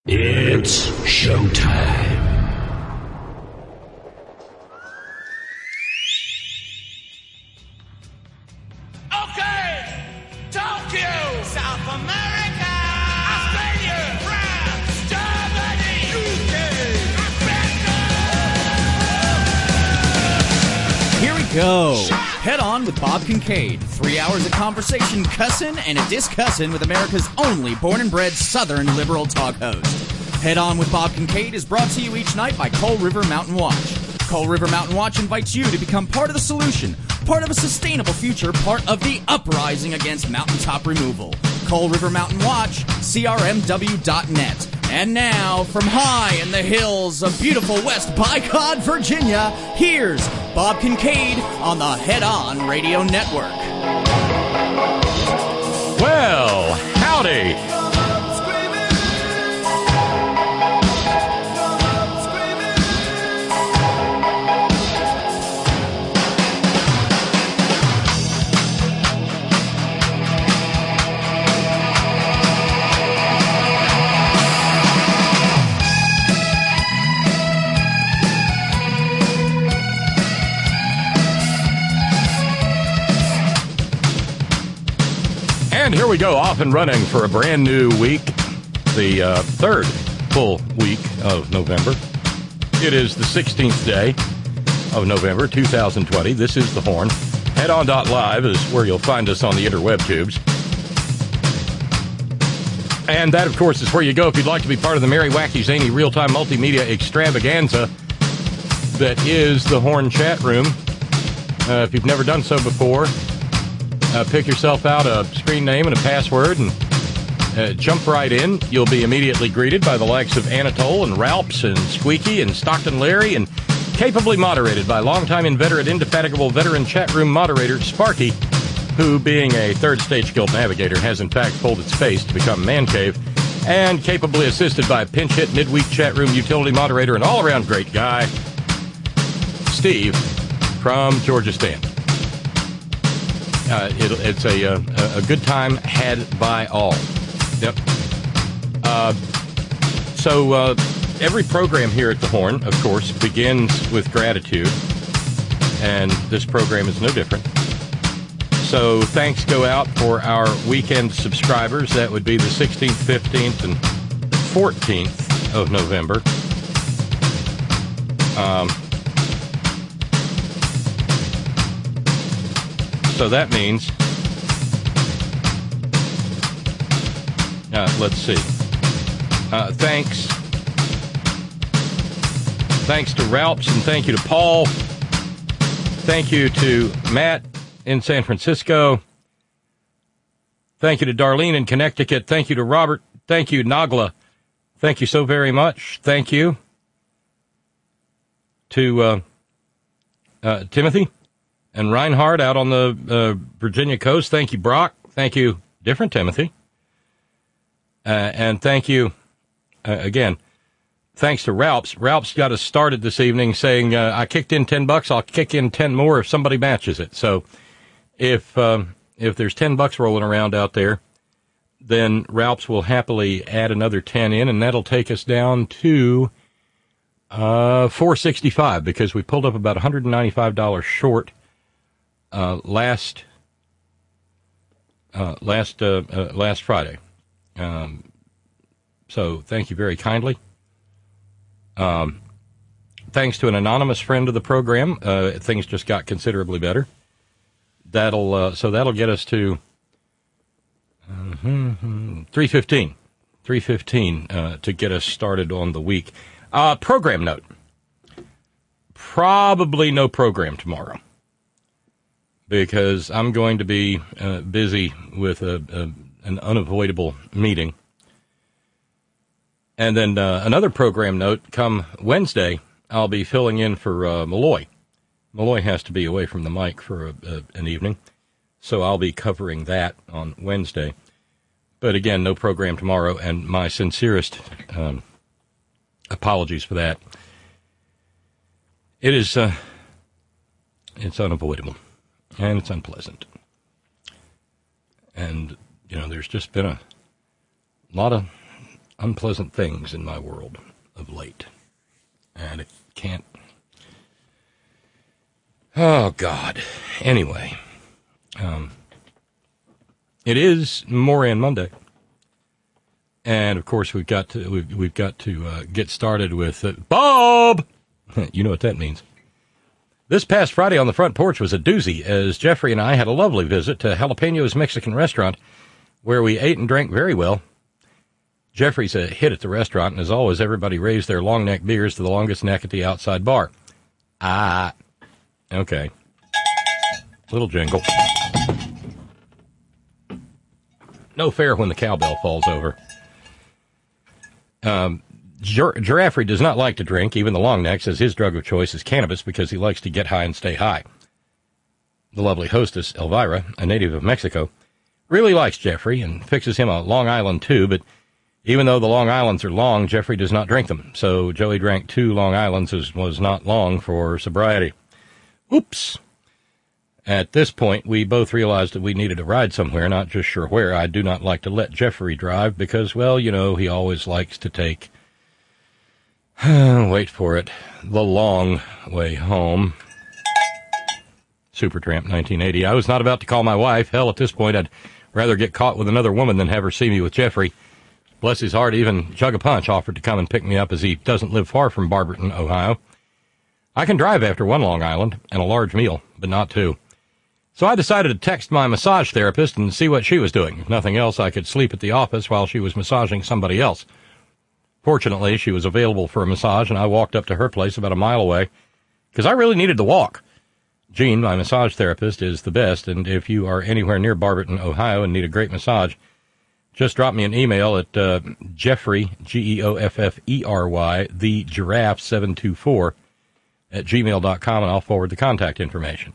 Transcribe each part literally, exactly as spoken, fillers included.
It's showtime. Okay, Tokyo, South America, Australia, France, Germany, U K, Africa. Here we go. Head On with Bob Kincaid. Three hours of conversation, cussin' and a discussin' with America's only born and bred Southern liberal talk host. Head On with Bob Kincaid is brought to you each night by Coal River Mountain Watch. Coal River Mountain Watch invites you to become part of the solution, part of a sustainable future, part of the uprising against mountaintop removal. Coal River Mountain Watch, C R M W dot net. And now, from high in the hills of beautiful West Bicod, Virginia, here's Bob Kincaid on the Head On Radio Network. Well, howdy. And here we go, off and running for a brand new week, the uh, third full week of November. It is the sixteenth day of November, two thousand twenty. This is The Horn. head on dot live is where you'll find us on the interweb tubes. And that, of course, is where you go if you'd like to be part of the merry, wacky, zany, real-time multimedia extravaganza that is The Horn chat room. Uh, if you've never done so before, Uh, pick yourself out a screen name and a password and uh, jump right in. You'll be immediately greeted by the likes of Anatole and Ralphs and Squeaky and Stockton Larry, and capably moderated by longtime inveterate, indefatigable veteran chat room moderator Sparky, who, being a third stage guild navigator, has in fact pulled its face to become Man Cave, and capably assisted by pinch hit midweek chat room utility moderator and all-around great guy, Steve from Georgia Stand. Uh, it, it's a, a a good time had by all. Yep. Uh, so uh, every program here at The Horn, of course, begins with gratitude, and this program is no different. So thanks go out for our weekend subscribers. That would be the sixteenth, fifteenth, and fourteenth of November. Um. So that means, uh, let's see, uh, thanks, thanks to Ralphs, and thank you to Paul, thank you to Matt in San Francisco, thank you to Darlene in Connecticut, thank you to Robert, thank you, Nagla, thank you so very much, thank you to uh, uh, Timothy and Reinhardt out on the uh, Virginia coast. Thank you, Brock. Thank you, different Timothy. Uh, and thank you, uh, again, thanks to Ralphs. Ralphs got us started this evening saying, uh, I kicked in ten bucks, I'll kick in ten more if somebody matches it. So if um, if there's ten bucks rolling around out there, then Ralphs will happily add another ten in, and that'll take us down to uh, four sixty-five, because we pulled up about one hundred ninety-five dollars short Uh, last uh, last uh, uh, last Friday. Um, so thank you very kindly. Um, thanks to an anonymous friend of the program, uh, things just got considerably better. That'll uh, so that'll get us to uh, three fifteen, three fifteen uh, to get us started on the week. Uh, program note: probably no program tomorrow, because I'm going to be uh, busy with a, a, an unavoidable meeting. And then uh, another program note, come Wednesday, I'll be filling in for uh, Malloy. Malloy has to be away from the mic for a, a, an evening, so I'll be covering that on Wednesday. But again, no program tomorrow, and my sincerest um, apologies for that. It is, uh, it's unavoidable. And it's unpleasant. And, you know, there's just been a lot of unpleasant things in my world of late. And it can't... Oh, God. Anyway, um, it is Moran Monday. And, of course, we've got to, we've, we've got to uh, get started with uh, Bob! You know what that means. This past Friday on the front porch was a doozy, as Jeffrey and I had a lovely visit to Jalapenos Mexican restaurant, where we ate and drank very well. Jeffrey's a hit at the restaurant, and as always, everybody raised their long neck beers to the longest neck at the outside bar. Ah, okay. Little jingle. No fair when the cowbell falls over. Um, Gir- Giraffe does not like to drink. Even the long neck says his drug of choice is cannabis because he likes to get high and stay high. The lovely hostess, Elvira, a native of Mexico, really likes Jeffrey and fixes him a Long Island too, but even though the Long Islands are long, Jeffrey does not drink them. So Joey drank two Long Islands, as was not long for sobriety. Oops. At this point, we both realized that we needed a ride somewhere, not just sure where. I do not like to let Jeffrey drive because, well, you know, he always likes to take, wait for it, the long way home. Supertramp nineteen eighty. I was not about to call my wife. Hell, at this point, I'd rather get caught with another woman than have her see me with Jeffrey. Bless his heart, even Chug a Punch offered to come and pick me up as he doesn't live far from Barberton, Ohio. I can drive after one Long Island and a large meal, but not two. So I decided to text my massage therapist and see what she was doing. If nothing else, I could sleep at the office while she was massaging somebody else. Fortunately, she was available for a massage, and I walked up to her place about a mile away, because I really needed to walk. Jean, my massage therapist, is the best, and if you are anywhere near Barberton, Ohio, and need a great massage, just drop me an email at uh, Jeffrey, G E O F F E R Y, the giraffe seven two four at gmail dot com, and I'll forward the contact information.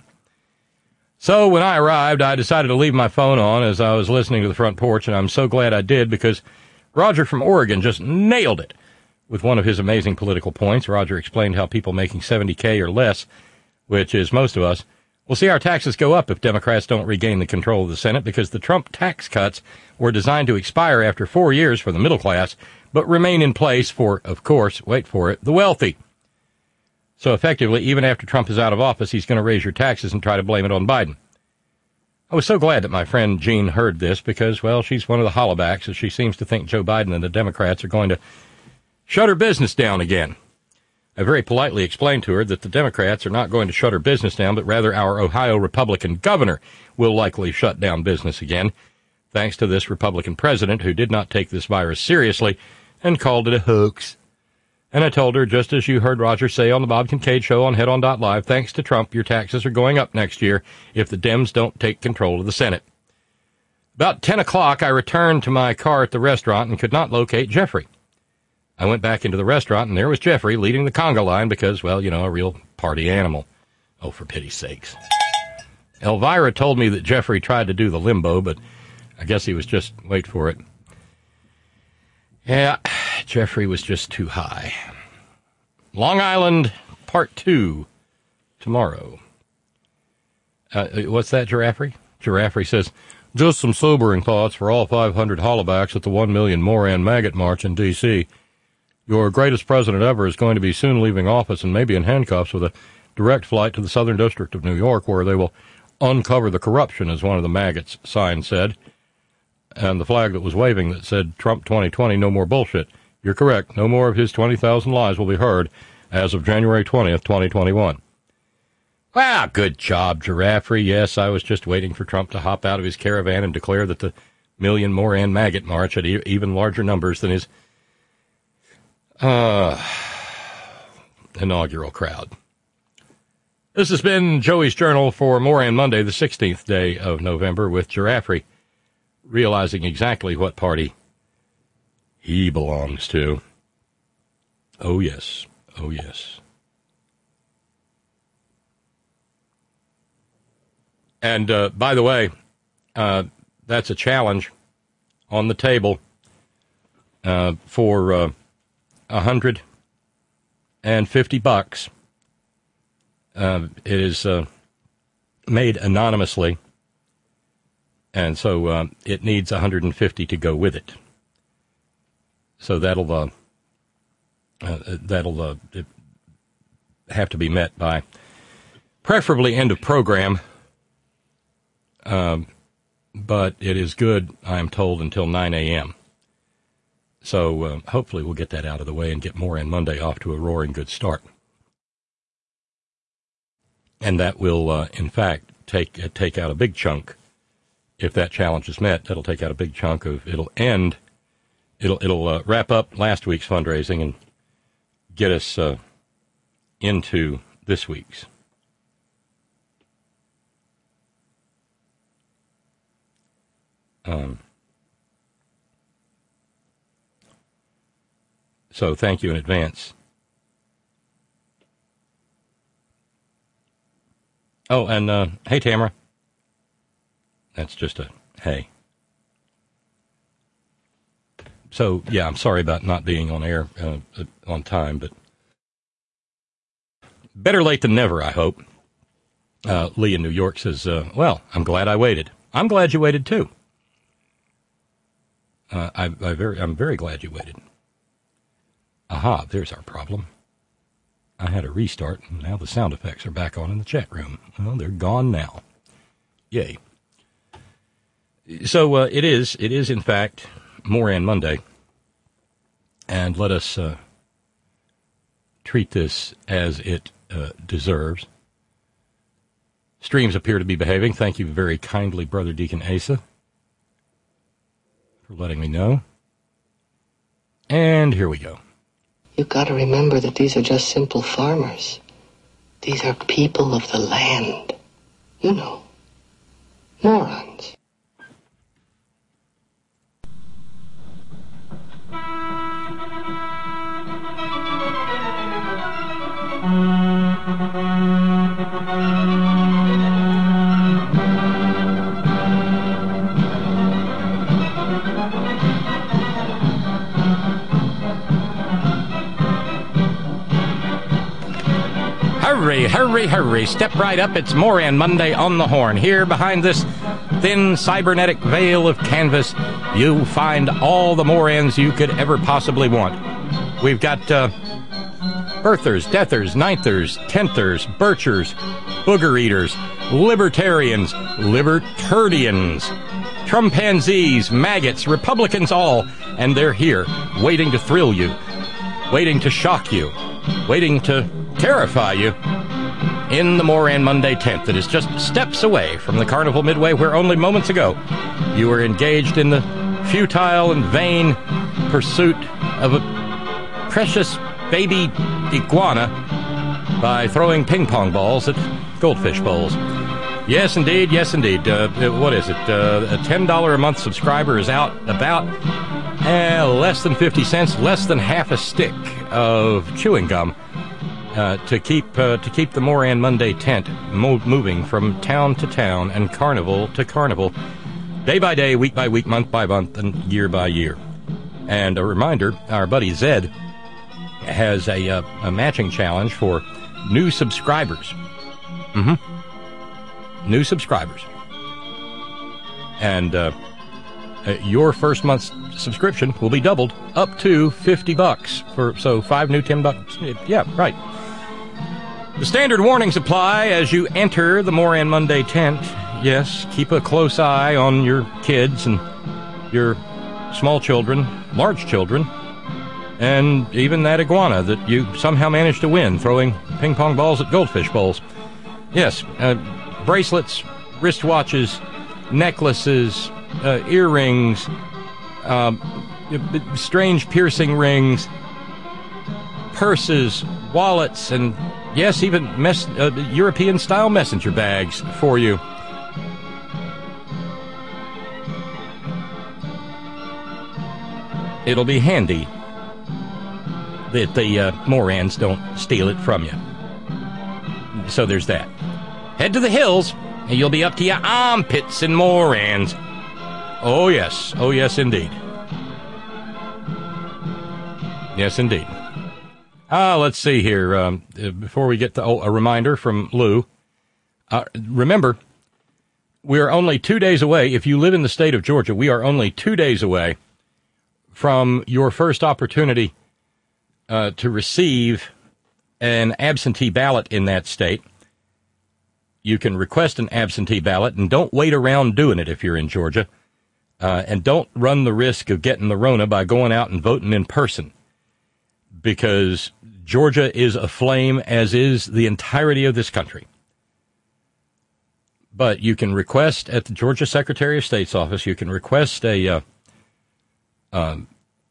So when I arrived, I decided to leave my phone on as I was listening to the front porch, and I'm so glad I did because Roger from Oregon just nailed it with one of his amazing political points. Roger explained how people making seventy K or less, which is most of us, will see our taxes go up if Democrats don't regain the control of the Senate because the Trump tax cuts were designed to expire after four years for the middle class, but remain in place for, of course, wait for it, the wealthy. So effectively, even after Trump is out of office, he's going to raise your taxes and try to blame it on Biden. I was so glad that my friend Jean heard this because, well, she's one of the hollowbacks, as she seems to think Joe Biden and the Democrats are going to shut her business down again. I very politely explained to her that the Democrats are not going to shut her business down, but rather our Ohio Republican governor will likely shut down business again, thanks to this Republican president who did not take this virus seriously and called it a hoax. And I told her, just as you heard Roger say on the Bob Kincaid Show on Head On dot Live, thanks to Trump, your taxes are going up next year if the Dems don't take control of the Senate. About ten o'clock, I returned to my car at the restaurant and could not locate Jeffrey. I went back into the restaurant, and there was Jeffrey leading the conga line because, well, you know, a real party animal. Oh, for pity's sakes. Elvira told me that Jeffrey tried to do the limbo, but I guess he was just, wait for it. Yeah, Jeffrey was just too high. Long Island Part two tomorrow. Uh, what's that, Giraffe? Giraffe says, just some sobering thoughts for all five hundred hollowbacks at the one million Moran Maggot March in D C Your greatest president ever is going to be soon leaving office and maybe in handcuffs with a direct flight to the Southern District of New York where they will uncover the corruption, as one of the maggots' signs said. And the flag that was waving that said, Trump twenty twenty, no more bullshit. You're correct. No more of his twenty thousand lies will be heard as of January twentieth, twenty twenty-one. Well, good job, Giraffe. Yes, I was just waiting for Trump to hop out of his caravan and declare that the Million Moran Maggot March had e- even larger numbers than his uh, inaugural crowd. This has been Joey's Journal for Moran Monday, the sixteenth day of November, with Giraffe realizing exactly what party he belongs to. Oh, yes. Oh, yes. And, uh, by the way, uh, that's a challenge on the table uh, for uh, one hundred fifty bucks. Uh, it is uh, made anonymously. And so uh, it needs one hundred fifty to go with it. So that'll uh, uh, that'll uh, have to be met by preferably end of program. Um, but it is good, I am told, until nine a.m. So uh, hopefully we'll get that out of the way and get Moran Monday off to a roaring good start. And that will, uh, in fact, take uh, take out a big chunk. If that challenge is met, that'll take out a big chunk of, it'll end, it'll it'll uh, wrap up last week's fundraising and get us uh, into this week's. Um, so thank you in advance. Oh, and uh, hey, Tamara. That's just a hey. So, yeah, I'm sorry about not being on air uh, on time, but better late than never, I hope. Uh, Lee in New York says, uh, well, I'm glad I waited. I'm glad you waited, too. Uh, I, I very, I'm very glad you waited. Aha, there's our problem. I had a restart, and now the sound effects are back on in the chat room. Well, they're gone now. Yay. So uh, it is, it is, in fact, Moran Monday. And let us uh, treat this as it uh, deserves. Streams appear to be behaving. Thank you very kindly, Brother Deacon Asa, for letting me know. And here we go. You've got to remember that these are just simple farmers. These are people of the land. You know, morons. Hurry, hurry, hurry. Step right up. It's Moran Monday on the Horn. Here behind this thin cybernetic veil of canvas, you'll find all the Morans you could ever possibly want. We've got uh, birthers, deathers, ninthers, tenthers, birchers, booger eaters, libertarians, libertardians, Trumpanzees, maggots, Republicans all, and they're here, waiting to thrill you, waiting to shock you, waiting to terrify you in the Moran Monday tent that is just steps away from the Carnival Midway, where only moments ago you were engaged in the futile and vain pursuit of a precious baby iguana by throwing ping pong balls at goldfish bowls. Yes, indeed. Yes, indeed. Uh, what is it? Uh, a ten dollars a month subscriber is out about uh, less than fifty cents, less than half a stick of chewing gum uh, to keep uh, to keep the Moran Monday tent mo- moving from town to town and carnival to carnival, day by day, week by week, month by month, and year by year. And a reminder, our buddy Zed has a, uh, a matching challenge for new subscribers. Mm-hmm. New subscribers. And uh, uh, your first month's subscription will be doubled up to fifty bucks. For, so five new ten bucks. Yeah, right. The standard warnings apply as you enter the Moran Monday tent. Yes, keep a close eye on your kids and your small children, large children, and even that iguana that you somehow managed to win throwing ping pong balls at goldfish bowls. Yes, uh, bracelets, wristwatches, necklaces, uh, earrings, um, strange piercing rings, purses, wallets, and yes, even mes- uh, European-style messenger bags for you. It'll be handy that the uh, Morans don't steal it from you. So there's that. Head to the hills, and you'll be up to your armpits in Morans. Oh, yes. Oh, yes, indeed. Yes, indeed. Ah, let's see here. Um, before we get to oh, a reminder from Lou. Uh, remember, we are only two days away. If you live in the state of Georgia, we are only two days away from your first opportunity uh, to receive an absentee ballot in that state. You can request an absentee ballot, and don't wait around doing it if you're in Georgia. Uh, and don't run the risk of getting the Rona by going out and voting in person, because Georgia is aflame, as is the entirety of this country. But you can request at the Georgia Secretary of State's office, you can request a uh, um,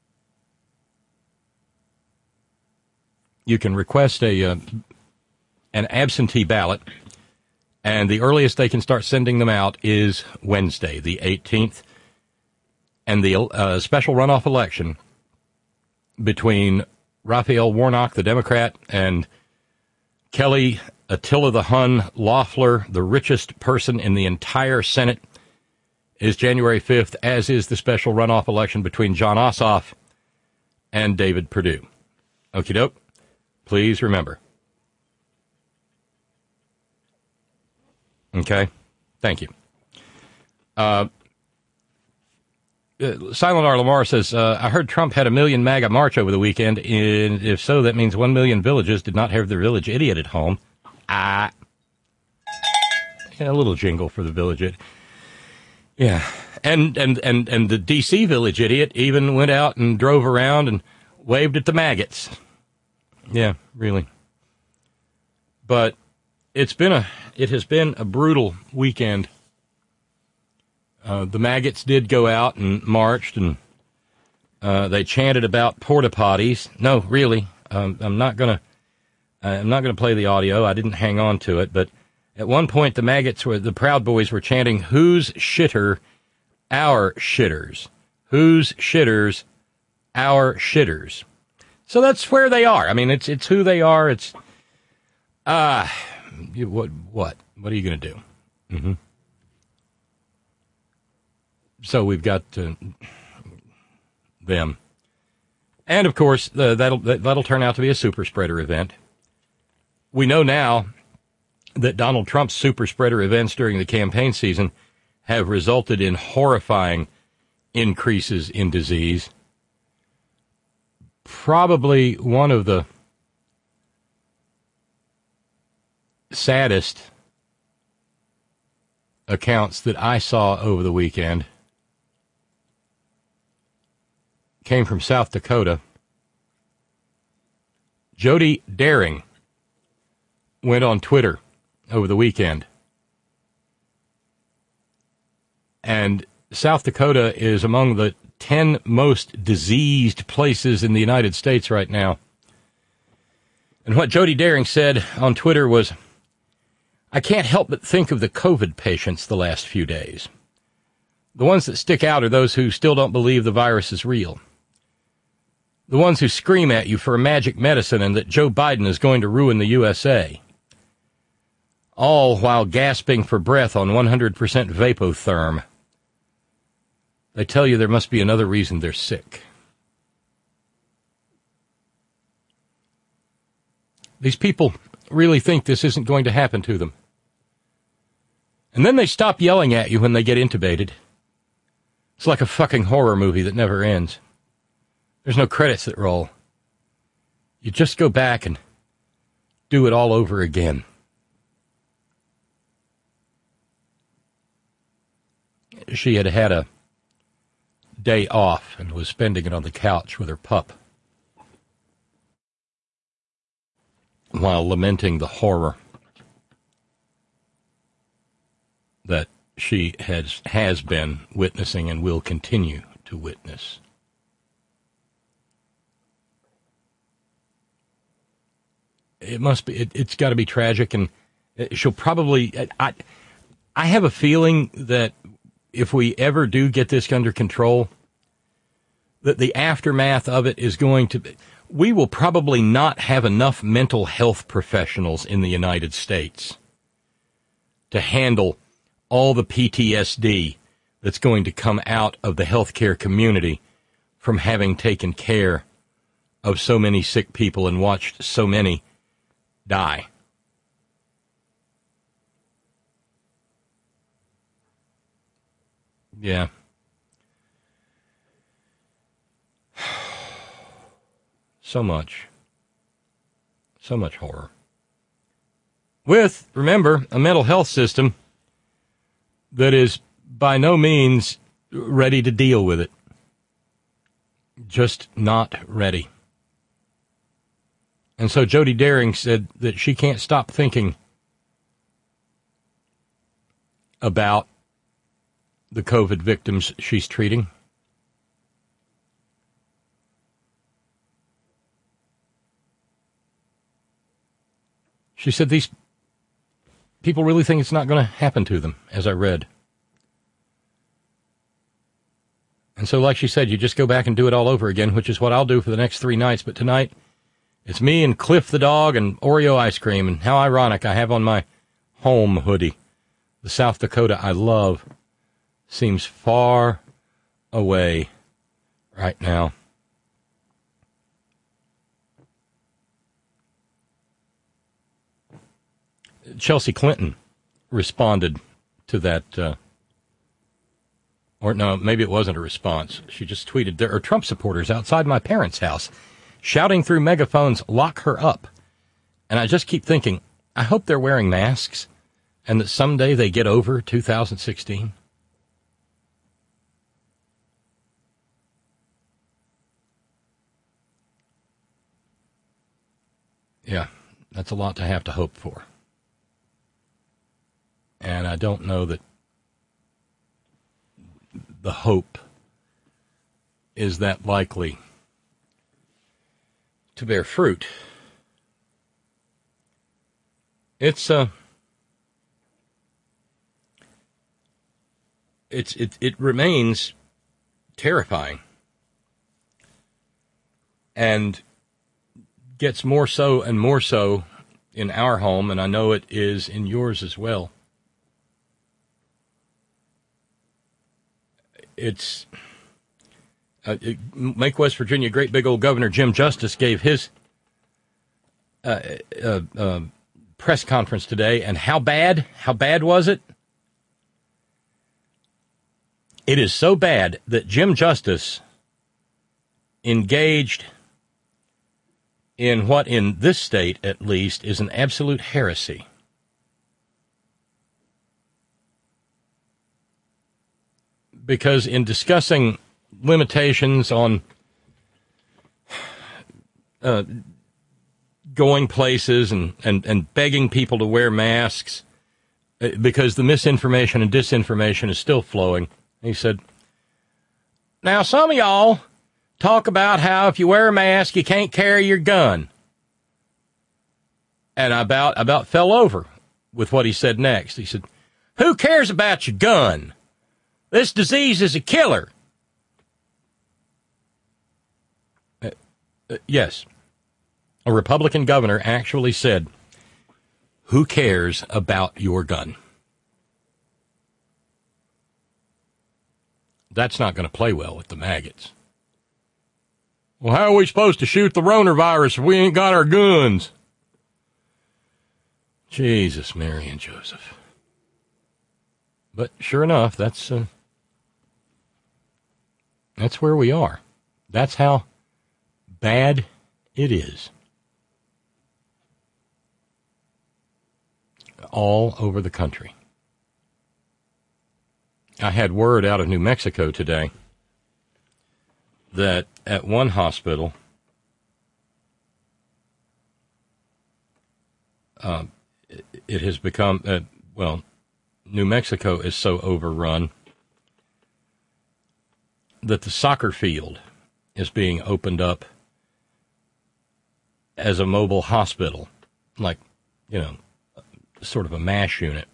you can request a uh, an absentee ballot, and the earliest they can start sending them out is Wednesday, the eighteenth. And the uh, special runoff election between Raphael Warnock, the Democrat, and Kelly Attila the Hun Loeffler, the richest person in the entire Senate, is January fifth, as is the special runoff election between Jon Ossoff and David Perdue. Okie doke. Please remember. Okay. Thank you. Uh, Uh, Silent R. Lamar says, uh, I heard Trump had a million MAGA march over the weekend, and if so, that means one million villages did not have their village idiot at home. Ah. Yeah, a little jingle for the village idiot. Yeah. And, and, and, and the D C village idiot even went out and drove around and waved at the maggots. Yeah, really. But it's been a, it has been a brutal weekend. Uh, the maggots did go out and marched, and uh, they chanted about porta potties. No, really, um, I'm not gonna. I'm not gonna play the audio. I didn't hang on to it, but at one point the maggots were the Proud Boys were chanting, "Who's shitter? Our shitters. Who's shitters? Our shitters." So that's where they are. I mean, it's it's who they are. It's ah, uh, what what what are you gonna do? Mm-hmm. So we've got uh, them. And, of course, uh, that'll that'll turn out to be a super spreader event. We know now that Donald Trump's super spreader events during the campaign season have resulted in horrifying increases in disease. Probably one of the saddest accounts that I saw over the weekend came from South Dakota. Jody Daring went on Twitter over the weekend. And South Dakota is among the ten most diseased places in the United States right now. And what Jody Daring said on Twitter was, I can't help but think of the COVID patients the last few days. The ones that stick out are those who still don't believe the virus is real. The ones who scream at you for a magic medicine and that Joe Biden is going to ruin the U S A. All while gasping for breath on one hundred percent Vapotherm. They tell you there must be another reason they're sick. These people really think this isn't going to happen to them. And then they stop yelling at you when they get intubated. It's like a fucking horror movie that never ends. There's no credits that roll. You just go back and do it all over again. She had had a day off and was spending it on the couch with her pup while lamenting the horror that she has has been witnessing and will continue to witness. It must be, it, it's got to be tragic, and she'll probably, I, I have a feeling that if we ever do get this under control, that the aftermath of it is going to be, we will probably not have enough mental health professionals in the United States to handle all the P T S D that's going to come out of the healthcare community from having taken care of so many sick people and watched so many die. Yeah. So much. So much horror. With, remember, a mental health system that is by no means ready to deal with it. Just not ready. And so Jody Daring said that she can't stop thinking about the COVID victims she's treating. She said these people really think it's not going to happen to them, as I read. And so, like she said, you just go back and do it all over again, which is what I'll do for the next three nights. But tonight, it's me and Cliff the dog and Oreo ice cream. And how ironic, I have on my home hoodie. The South Dakota I love seems far away right now. Chelsea Clinton responded to that, uh, or no, maybe it wasn't a response. She just tweeted, there are Trump supporters outside my parents' house shouting through megaphones, lock her up. And I just keep thinking, I hope they're wearing masks and that someday they get over two thousand sixteen. Yeah, that's a lot to have to hope for. And I don't know that the hope is that likely to bear fruit. It's uh, it's it it remains terrifying, and gets more so and more so in our home, and I know it is in yours as well. It's uh, it, Make West Virginia great. Big old Governor Jim Justice gave his uh, uh, uh, press conference today, and how bad? How bad was it? It is so bad that Jim Justice engaged in what, in this state at least, is an absolute heresy. Because in discussing limitations on uh, going places and, and, and begging people to wear masks, because the misinformation and disinformation is still flowing, he said, now some of y'all talk about how if you wear a mask, you can't carry your gun. And I about, about fell over with what he said next. He said, who cares about your gun? This disease is a killer. Uh, uh, yes. A Republican governor actually said, who cares about your gun? That's not going to play well with the maggots. Well, how are we supposed to shoot the ronavirus if we ain't got our guns? Jesus, Mary and Joseph. But sure enough, that's uh, that's where we are. That's how bad it is. All over the country. I had word out of New Mexico today that at one hospital, uh, it, it has become, uh, well, New Mexico is so overrun that the soccer field is being opened up as a mobile hospital, like, you know, sort of a MASH unit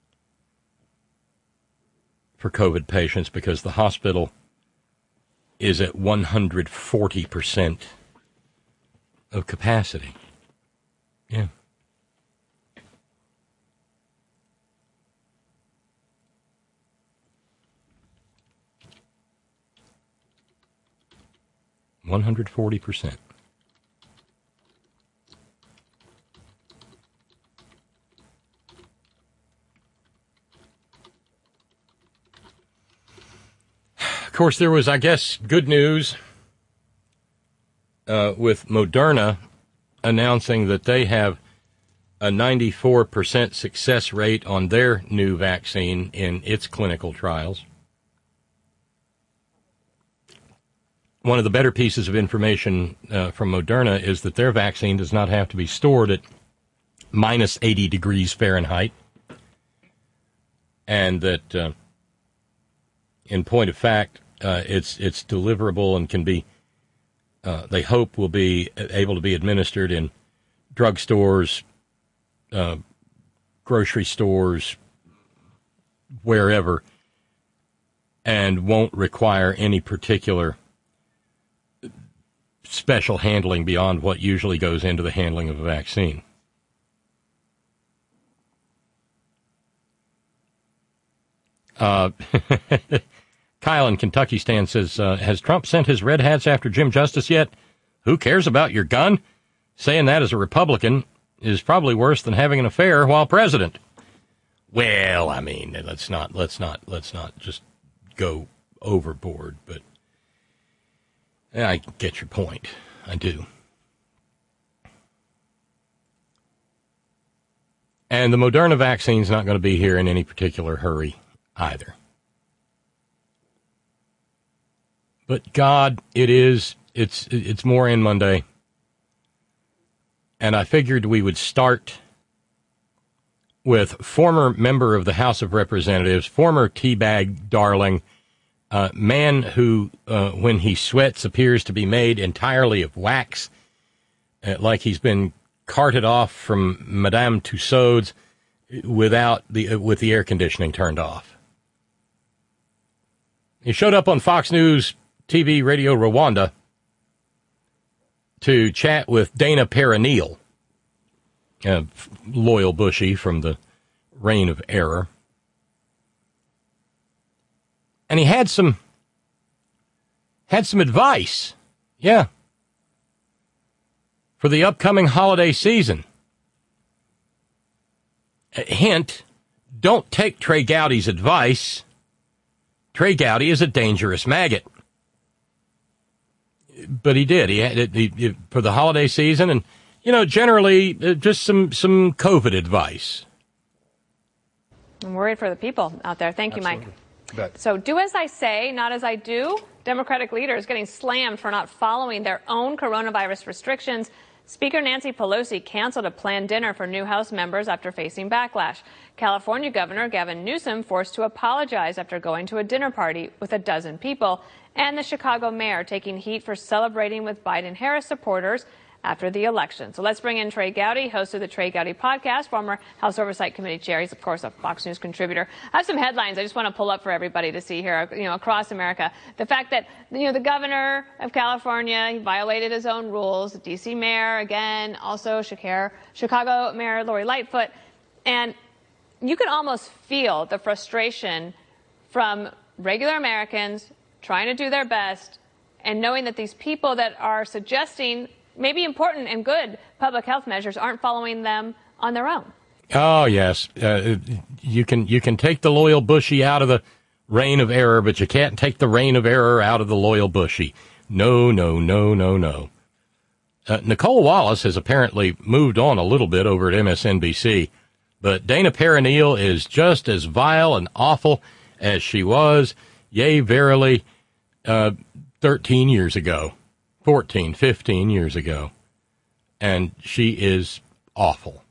for COVID patients, because the hospital is at one hundred forty percent of capacity. Yeah. one hundred forty percent. Of course, there was, I guess, good news uh, with Moderna announcing that they have a ninety-four percent success rate on their new vaccine in its clinical trials. One of the better pieces of information uh, from Moderna is that their vaccine does not have to be stored at minus eighty degrees Fahrenheit, and that, uh, in point of fact, uh, it's it's deliverable and can be, uh, they hope will be able to be administered in drugstores, uh, grocery stores, wherever, and won't require any particular special handling beyond what usually goes into the handling of a vaccine. Uh, Kyle in Kentucky Stan says, uh, has Trump sent his red hats after Jim Justice yet? Who cares about your gun? Saying that as a Republican is probably worse than having an affair while president. Well, I mean, let's not, let's not, let's not just go overboard, but I get your point. I do. And the Moderna vaccine's not going to be here in any particular hurry either. But God, it is, it's, it's more in Monday. And I figured we would start with former member of the House of Representatives, former teabag darling, Uh, man who, uh, when he sweats, appears to be made entirely of wax, uh, like he's been carted off from Madame Tussauds without the uh, with the air conditioning turned off. He showed up on Fox News T V Radio Rwanda to chat with Dana Perrineal, uh, loyal Bushy from the Reign of Error. And he had some, had some advice, yeah, for the upcoming holiday season. A hint, don't take Trey Gowdy's advice. Trey Gowdy is a dangerous maggot. But he did. He had it he, he, for the holiday season, and, you know, generally uh, just some, some COVID advice. I'm worried for the people out there. Thank Absolutely. you, Mike. So do as I say, not as I do. Democratic leaders getting slammed for not following their own coronavirus restrictions. Speaker Nancy Pelosi canceled a planned dinner for new House members after facing backlash. California Governor Gavin Newsom forced to apologize after going to a dinner party with a dozen people. And the Chicago mayor taking heat for celebrating with Biden-Harris supporters after the election. So let's bring in Trey Gowdy, host of the Trey Gowdy podcast, former House Oversight Committee chair. He's, of course, a Fox News contributor. I have some headlines I just want to pull up for everybody to see here, you know, across America. The fact that, you know, the governor of California, he violated his own rules. The D C mayor, again, also Chicago Mayor Lori Lightfoot. And you can almost feel the frustration from regular Americans trying to do their best and knowing that these people that are suggesting maybe important and good public health measures aren't following them on their own. Oh, yes. Uh, you can you can take the loyal Bushy out of the reign of error, but you can't take the reign of error out of the loyal Bushy. No, no, no, no, no. Uh, Nicole Wallace has apparently moved on a little bit over at M S N B C, but Dana Perrineal is just as vile and awful as she was, yea, verily, uh, thirteen years ago. fourteen, fifteen years ago, and she is awful.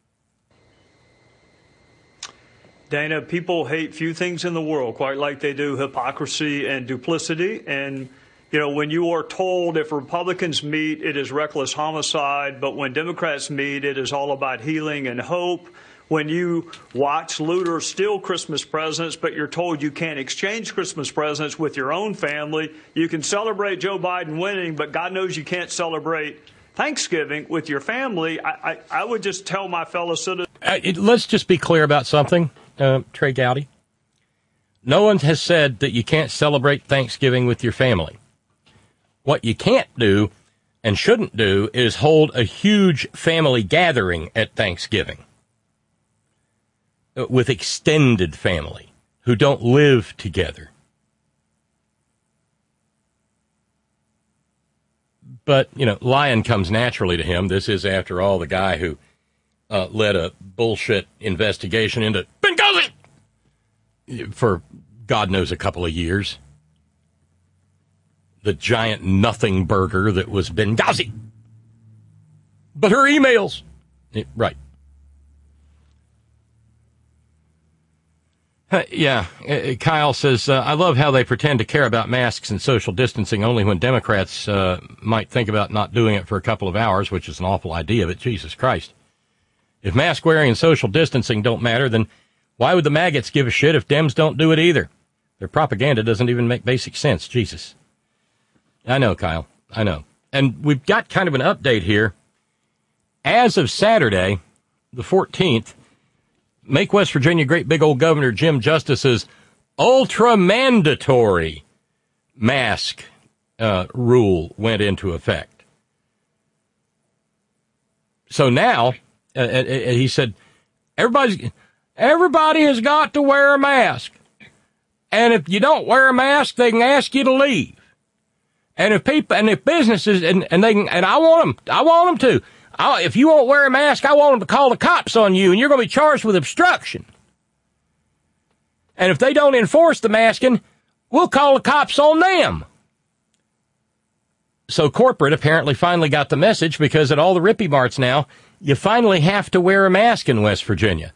Dana, people hate few things in the world, quite like they do hypocrisy and duplicity. And, you know, when you are told if Republicans meet, it is reckless homicide, but when Democrats meet, it is all about healing and hope. When you watch looters steal Christmas presents, but you're told you can't exchange Christmas presents with your own family, you can celebrate Joe Biden winning, but God knows you can't celebrate Thanksgiving with your family. I, I, I would just tell my fellow citizens. Uh, it, let's just be clear about something, uh, Trey Gowdy. No one has said that you can't celebrate Thanksgiving with your family. What you can't do and shouldn't do is hold a huge family gathering at Thanksgiving with extended family who don't live together. But, you know, lying comes naturally to him. This is, after all, the guy who uh, led a bullshit investigation into Benghazi for God knows a couple of years. The giant nothing burger that was Benghazi. But her emails. It, right. Uh, yeah, uh, Kyle says, uh, I love how they pretend to care about masks and social distancing only when Democrats uh, might think about not doing it for a couple of hours, which is an awful idea, but Jesus Christ. If mask wearing and social distancing don't matter, then why would the maggots give a shit if Dems don't do it either? Their propaganda doesn't even make basic sense, Jesus. I know, Kyle, I know. And we've got kind of an update here. As of Saturday, the fourteenth, Make West Virginia Great Big Old Governor Jim Justice's ultra-mandatory mask uh, rule went into effect. So now, uh, uh, he said, everybody's, everybody has got to wear a mask. And if you don't wear a mask, they can ask you to leave. And if people, and if businesses, and, and they can, and I want them, I want them to. I, if you won't wear a mask, I want them to call the cops on you, and you're going to be charged with obstruction. And if they don't enforce the masking, we'll call the cops on them. So corporate apparently finally got the message, because at all the Rippy Marts now, you finally have to wear a mask in West Virginia.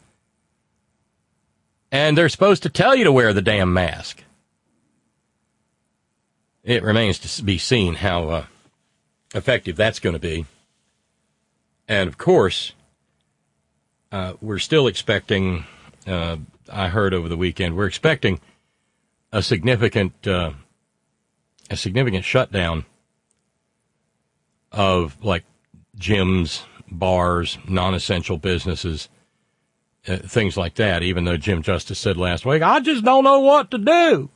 And they're supposed to tell you to wear the damn mask. It remains to be seen how uh, effective that's going to be. And, of course, uh, we're still expecting, uh, I heard over the weekend, we're expecting a significant uh, a significant shutdown of, like, gyms, bars, non-essential businesses, uh, things like that, even though Jim Justice said last week, I just don't know what to do.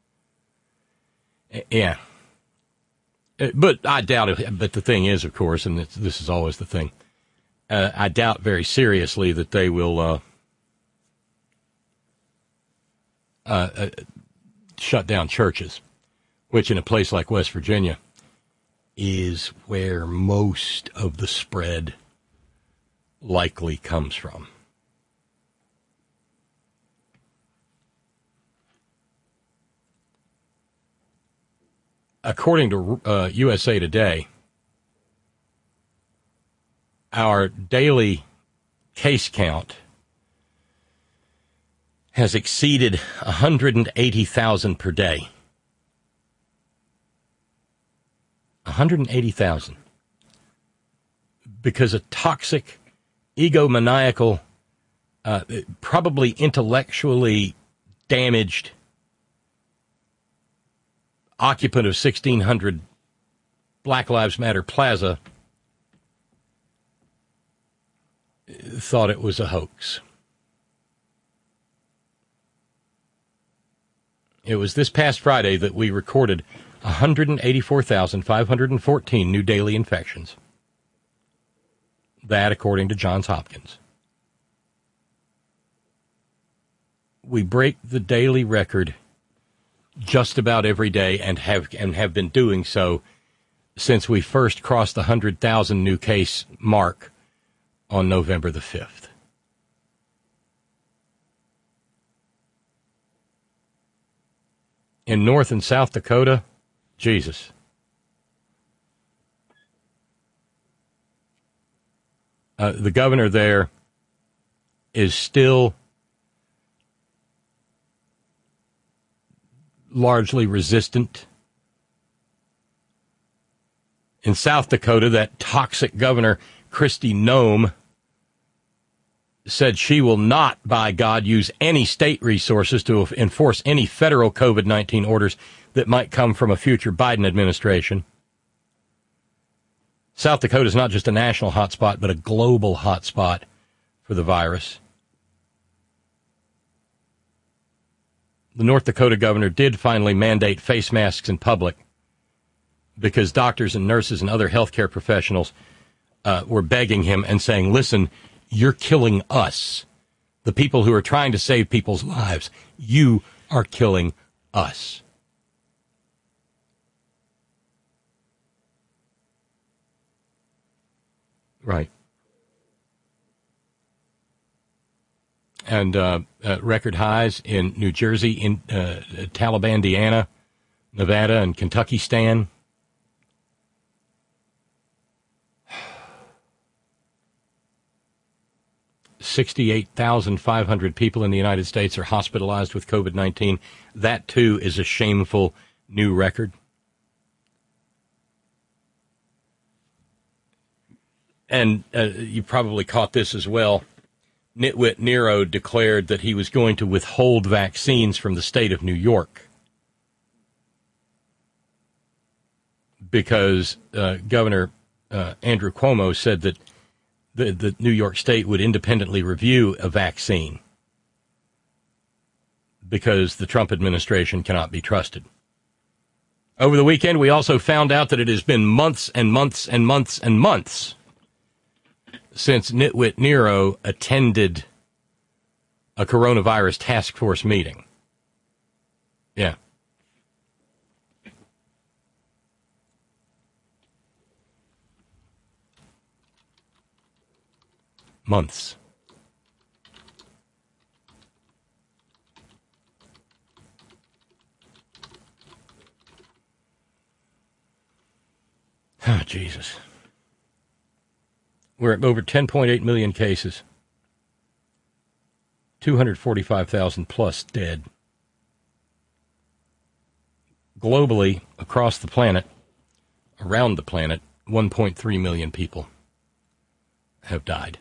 Yeah. But I doubt it. But the thing is, of course, and this is always the thing, uh, I doubt very seriously that they will uh, uh, uh, shut down churches, which in a place like West Virginia is where most of the spread likely comes from. According to uh, U S A Today, our daily case count has exceeded one hundred eighty thousand per day. one hundred eighty thousand. Because a toxic, egomaniacal, uh, probably intellectually damaged occupant of sixteen hundred Black Lives Matter Plaza thought it was a hoax. It was this past Friday that we recorded one hundred eighty-four thousand five hundred fourteen new daily infections. That, according to Johns Hopkins. We break the daily record just about every day, and have and have been doing so since we first crossed the one hundred thousand new case mark on November the fifth. In North and South Dakota, Jesus. Uh, the governor there is still largely resistant. In South Dakota, that toxic governor, Kristi Noem, said she will not, by God, use any state resources to enforce any federal COVID nineteen orders that might come from a future Biden administration. South Dakota is not just a national hotspot, but a global hotspot for the virus. The North Dakota governor did finally mandate face masks in public because doctors and nurses and other healthcare professionals uh, were begging him and saying, listen, you're killing us. The people who are trying to save people's lives, you are killing us. Right. And uh, uh, record highs in New Jersey, in uh, Talibandiana, Nevada, and Kentucky-stan. sixty-eight thousand five hundred people in the United States are hospitalized with COVID nineteen. That, too, is a shameful new record. And uh, you probably caught this as well. Nitwit Nero declared that he was going to withhold vaccines from the state of New York because uh, Governor uh, Andrew Cuomo said that the, the New York State would independently review a vaccine because the Trump administration cannot be trusted. Over the weekend, we also found out that it has been months and months and months and months since Nitwit Nero attended a coronavirus task force meeting. Yeah. Months. Oh, Jesus. We're at over ten point eight million cases, two hundred forty-five thousand plus dead. Globally, across the planet, around the planet, one point three million people have died.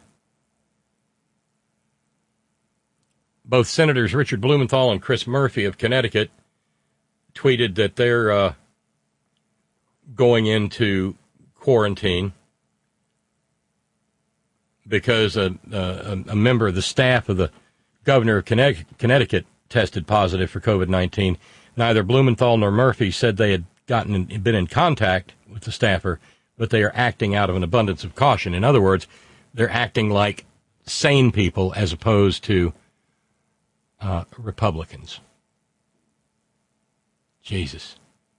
Both Senators Richard Blumenthal and Chris Murphy of Connecticut tweeted that they're uh, going into quarantine because a, a, a member of the staff of the governor of Connecticut tested positive for COVID nineteen. Neither Blumenthal nor Murphy said they had gotten been in contact with the staffer, but they are acting out of an abundance of caution. In other words, they're acting like sane people as opposed to uh, Republicans. Jesus.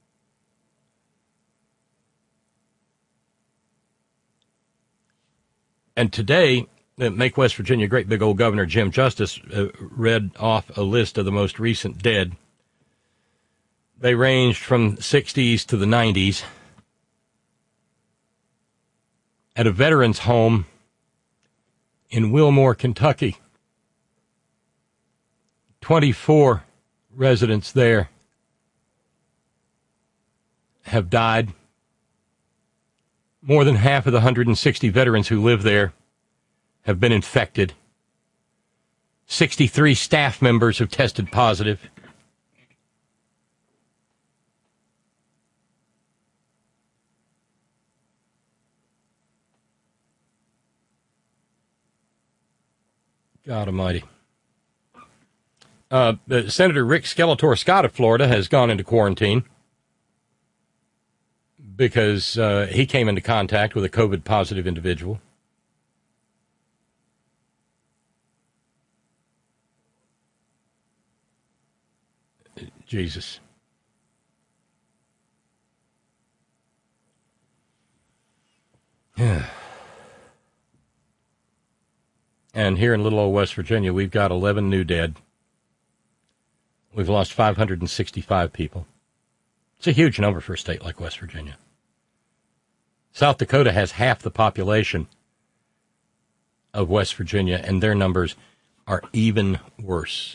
And today, uh, Make West Virginia Great Big Old Governor Jim Justice uh, read off a list of the most recent dead. They ranged from sixties to the nineties. At a veterans home in Wilmore, Kentucky, twenty-four residents there have died. More than half of the one hundred sixty veterans who live there have been infected. sixty-three staff members have tested positive. God almighty. Uh, Senator Rick Skeletor Scott of Florida has gone into quarantine because uh, he came into contact with a COVID-positive individual. Jesus. Yeah. And here in little old West Virginia, we've got eleven new dead. We've lost five hundred sixty-five people. It's a huge number for a state like West Virginia. South Dakota has half the population of West Virginia, and their numbers are even worse.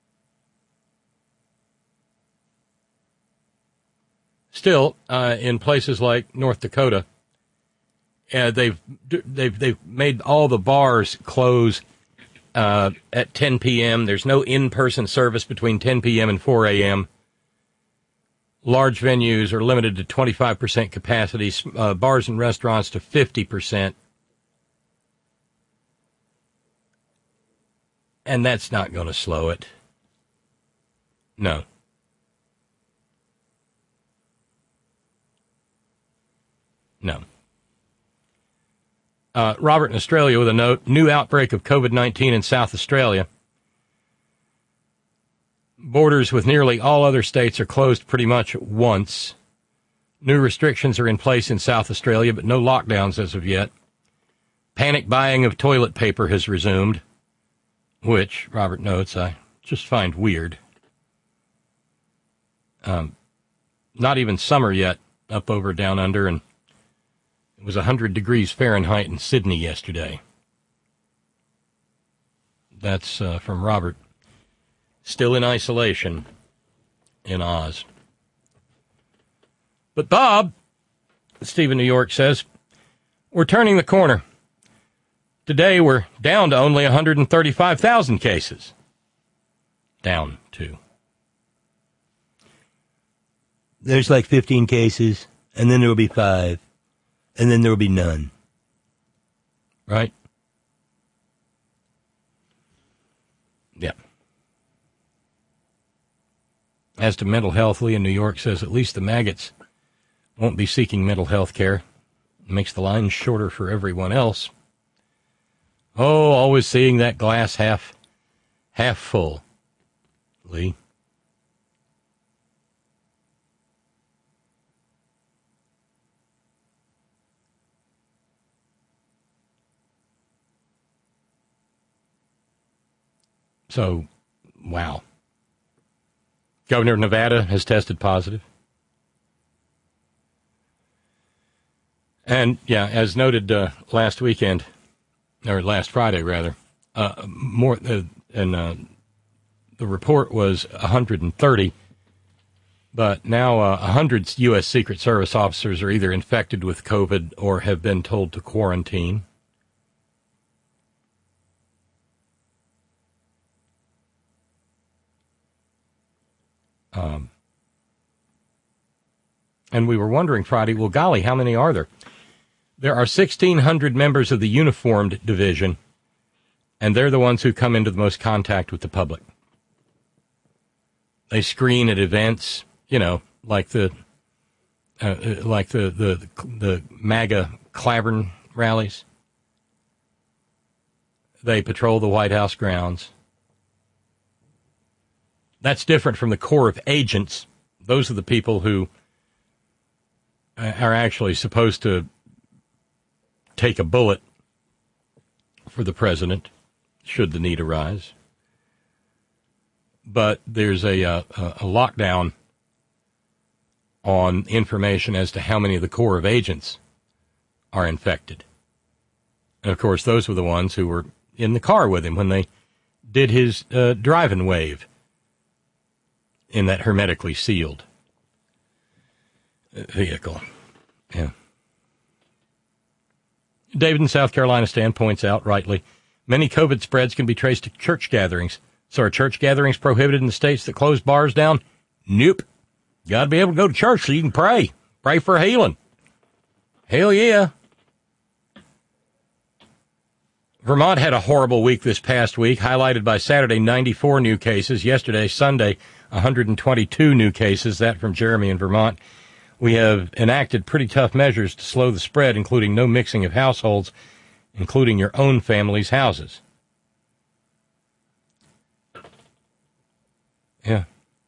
Still, uh, in places like North Dakota, uh, they've they've they've made all the bars close uh, at ten p.m. There's no in-person service between ten p.m. and four a.m. Large venues are limited to twenty-five percent capacity, uh, bars and restaurants to fifty percent. And that's not going to slow it. No. No. Uh, Robert in Australia with a note. New outbreak of COVID nineteen in South Australia. Borders with nearly all other states are closed pretty much at once. New restrictions are in place in South Australia, but no lockdowns as of yet. Panic buying of toilet paper has resumed, which, Robert notes, I just find weird. Um, not even summer yet up over down under, and it was one hundred degrees Fahrenheit in Sydney yesterday. That's uh, from Robert. Still in isolation in Oz. But Bob, Stephen New York says, we're turning the corner. Today we're down to only one hundred thirty-five thousand cases. Down to. There's like fifteen cases, and then there will be five, and then there will be none. Right? Yeah. As to mental health, Lee in New York says at least the maggots won't be seeking mental health care. It makes the lines shorter for everyone else. Oh, always seeing that glass half, half full, Lee. So, wow. Governor of Nevada has tested positive. And, yeah, as noted uh, last weekend, or last Friday, rather, uh, more uh, and uh, the report was one hundred thirty, but now uh, one hundred U S Secret Service officers are either infected with COVID or have been told to quarantine. Um, and we were wondering Friday, well, golly, how many are there? There are sixteen hundred members of the uniformed division, and they're the ones who come into the most contact with the public. They screen at events, you know, like the uh, like the, the the MAGA Clavern rallies. They patrol the White House grounds. That's different from the Corps of Agents. Those are the people who are actually supposed to take a bullet for the president, should the need arise. But there's a, a, a lockdown on information as to how many of the Corps of Agents are infected. And, of course, those were the ones who were in the car with him when they did his uh, drive-and wave in that hermetically sealed vehicle. Yeah. David in South Carolina Stan points out, rightly, many COVID spreads can be traced to church gatherings. So are church gatherings prohibited in the states that close bars down? Nope. You got to be able to go to church so you can pray. Pray for healing. Hell yeah. Vermont had a horrible week this past week, highlighted by Saturday, ninety-four new cases. Yesterday, Sunday, one hundred twenty-two new cases. That from Jeremy in Vermont. We have enacted pretty tough measures to slow the spread, including no mixing of households, including your own family's houses. Yeah.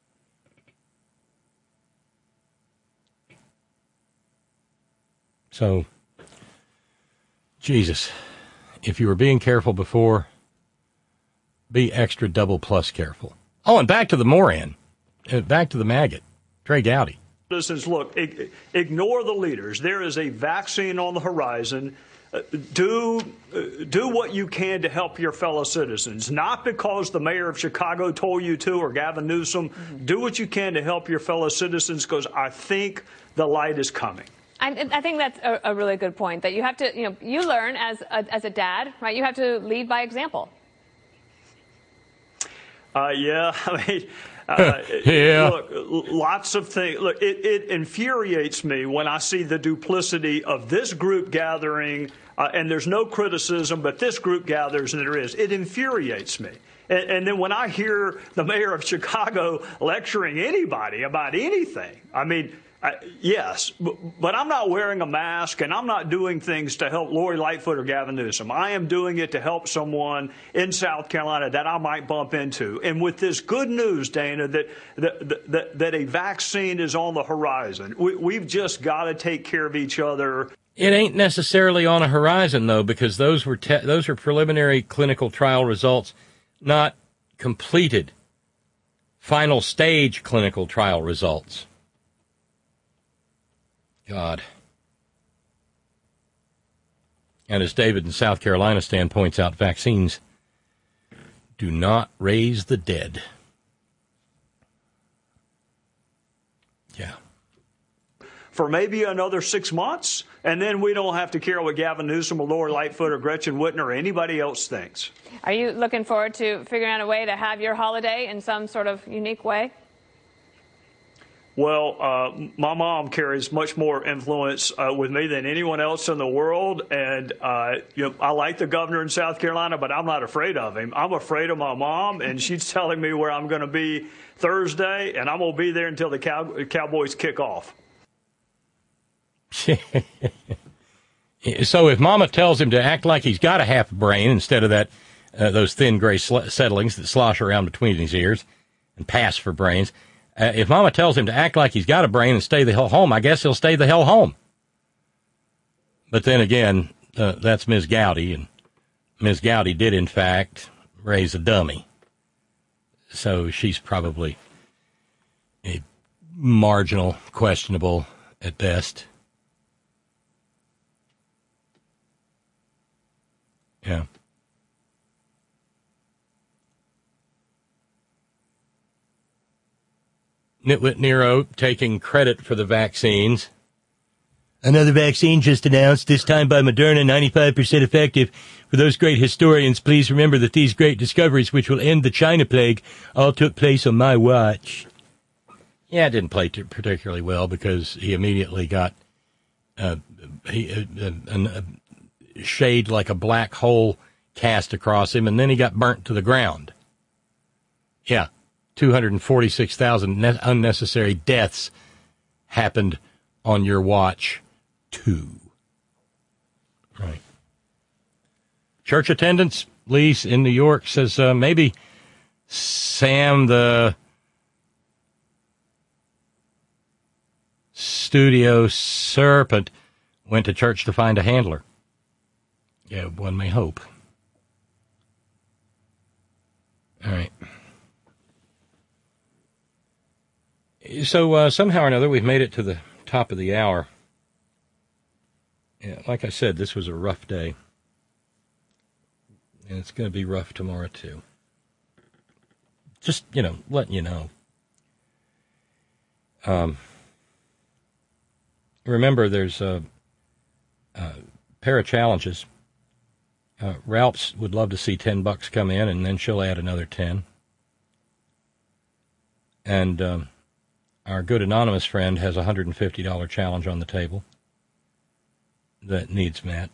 So, Jesus, if you were being careful before, be extra double plus careful. Oh, and back to the Moran, uh, back to the maggot, Trey Gowdy. Citizens, look, ig- ignore the leaders. There is a vaccine on the horizon. Uh, do uh, do what you can to help your fellow citizens, not because the mayor of Chicago told you to or Gavin Newsom. Mm-hmm. Do what you can to help your fellow citizens, because I think the light is coming. I, I think that's a, a really good point, that you have to, you know, you learn as a, as a dad, right? You have to lead by example. Uh, yeah, I mean, uh, yeah. Look, lots of things. Look, it, it infuriates me when I see the duplicity of this group gathering, uh, and there's no criticism, but this group gathers, and there is. It infuriates me. And, and then when I hear the mayor of Chicago lecturing anybody about anything, I mean, I, yes, but, but I'm not wearing a mask, and I'm not doing things to help Lori Lightfoot or Gavin Newsom. I am doing it to help someone in South Carolina that I might bump into. And with this good news, Dana, that that, that, that a vaccine is on the horizon, we, we've just got to take care of each other. It ain't necessarily on a horizon, though, because those were te- those are preliminary clinical trial results, not completed final stage clinical trial results. God. And as David in South Carolina stand points out, vaccines do not raise the dead. Yeah. For maybe another six months, and then we don't have to care what Gavin Newsom or Lori Lightfoot or Gretchen Whitmer or anybody else thinks. Are you looking forward to figuring out a way to have your holiday in some sort of unique way? Well, uh, my mom carries much more influence uh, with me than anyone else in the world, and uh, you know, I like the governor in South Carolina, but I'm not afraid of him. I'm afraid of my mom, and she's telling me where I'm going to be Thursday, and I'm going to be there until the cow- Cowboys kick off. So if Mama tells him to act like he's got a half a brain instead of that uh, those thin gray sl- settlings that slosh around between his ears and pass for brains, uh, if Mama tells him to act like he's got a brain and stay the hell home, I guess he'll stay the hell home. But then again, uh, that's Miz Gowdy, and Miz Gowdy did in fact raise a dummy. So she's probably a marginal, questionable at best. Yeah. Nitwit Nero taking credit for the vaccines. Another vaccine just announced, this time by Moderna, ninety-five percent effective. For those great historians, please remember that these great discoveries, which will end the China plague, all took place on my watch. Yeah, it didn't play too particularly well because he immediately got uh, he, uh, uh, uh, shade like a black hole cast across him, and then he got burnt to the ground. Yeah, two hundred forty-six thousand ne- unnecessary deaths happened on your watch, too. Right. Church attendance, Lise in New York says uh, maybe Sam the studio serpent went to church to find a handler. Yeah, one may hope. All right. So uh, somehow or another, we've made it to the top of the hour. Yeah, like I said, this was a rough day. And it's going to be rough tomorrow, too. Just, you know, letting you know. Um, remember, there's a, a pair of challenges. Uh, Ralph's would love to see ten bucks come in, and then she'll add another ten. And um, our good anonymous friend has a one hundred fifty dollars challenge on the table that needs met.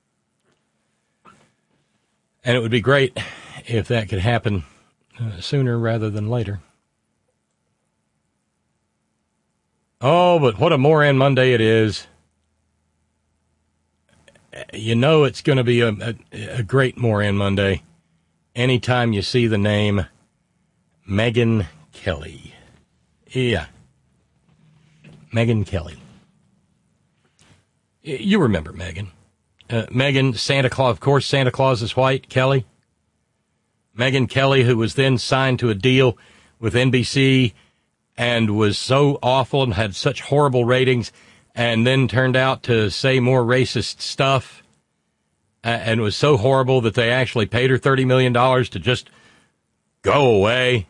And it would be great if that could happen uh, sooner rather than later. Oh, but what a Moran Monday it is. You know it's going to be a, a, a great Moran Monday anytime you see the name Megyn Kelly. Yeah. Megyn Kelly. You remember Megyn. Uh, Megyn, Santa Claus, of course, Santa Claus is white, Kelly. Megyn Kelly, who was then signed to a deal with N B C and was so awful and had such horrible ratings, and then turned out to say more racist stuff, uh, and was so horrible that they actually paid her thirty million dollars to just go away.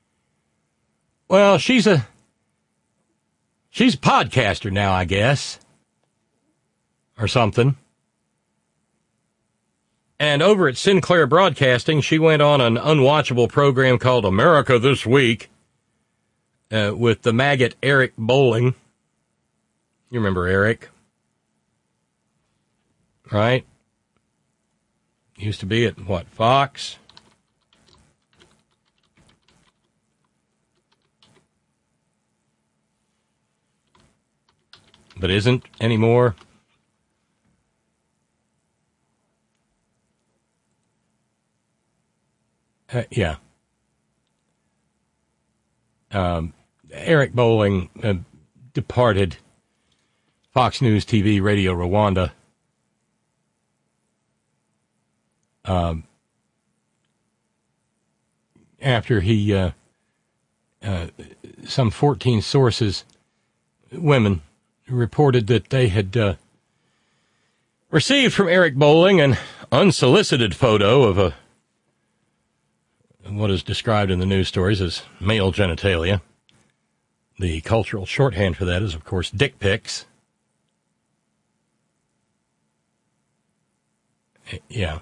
Well, she's a, she's a podcaster now, I guess, or something. And over at Sinclair Broadcasting, she went on an unwatchable program called America This Week uh, with the maggot Eric Bolling. You remember Eric, right? Used to be at, what, Fox? But isn't anymore. Uh, yeah. Um, Eric Bolling uh, departed Fox News T V, Radio Rwanda. Um, after he, uh, uh, some fourteen sources, women, reported that they had uh, received from Eric Bolling an unsolicited photo of a what is described in the news stories as male genitalia. The cultural shorthand for that is, of course, dick pics. Yeah.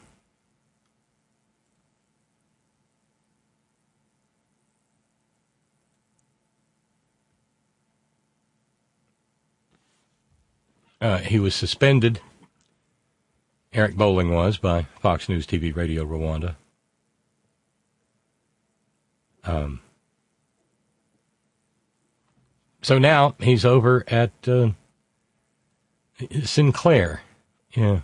Uh, he was suspended, Eric Bolling was, by Fox News T V, Radio Rwanda. Um, so now he's over at uh, Sinclair. Yeah.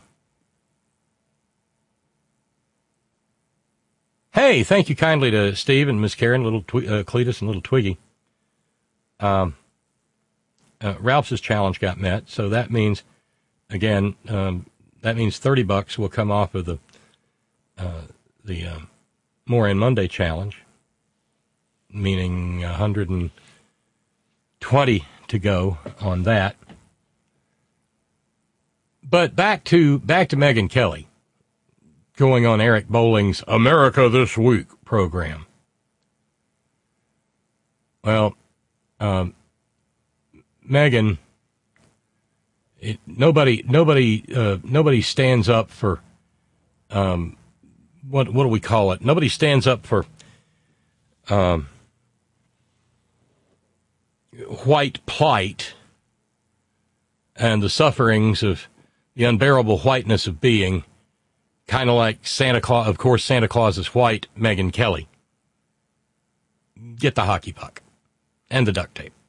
Hey, thank you kindly to Steve and Miss Karen, little twi- uh, Cletus and little Twiggy. Um, uh, Ralph's challenge got met, so that means, again, um, that means thirty bucks will come off of the uh, the um, Moran Monday challenge, meaning one hundred twenty to go on that. But back to back to Megyn Kelly, going on Eric Bolling's America This Week program. Well, um, Megyn, it, nobody, nobody, uh, nobody stands up for, um, what what do we call it? Nobody stands up for, um, white plight and the sufferings of the unbearable whiteness of being, kind of like Santa Claus. Of course, Santa Claus is white. Megyn Kelly, get the hockey puck and the duct tape.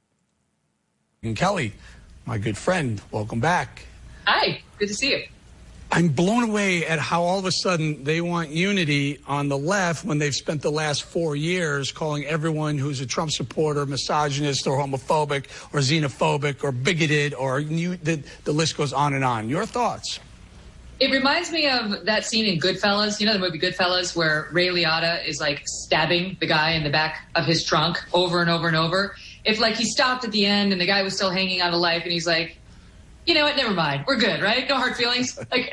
And Kelly, my good friend, welcome back. Hi, good to see you. I'm blown away at how all of a sudden they want unity on the left when they've spent the last four years calling everyone who's a Trump supporter misogynist or homophobic or xenophobic or bigoted, or you, the, the list goes on and on. Your thoughts? It reminds me of that scene in Goodfellas, you know the movie Goodfellas, where Ray Liotta is like stabbing the guy in the back of his trunk over and over and over. If like he stopped at the end and the guy was still hanging on to life and he's like, you know what, never mind, we're good, right? No hard feelings. Like,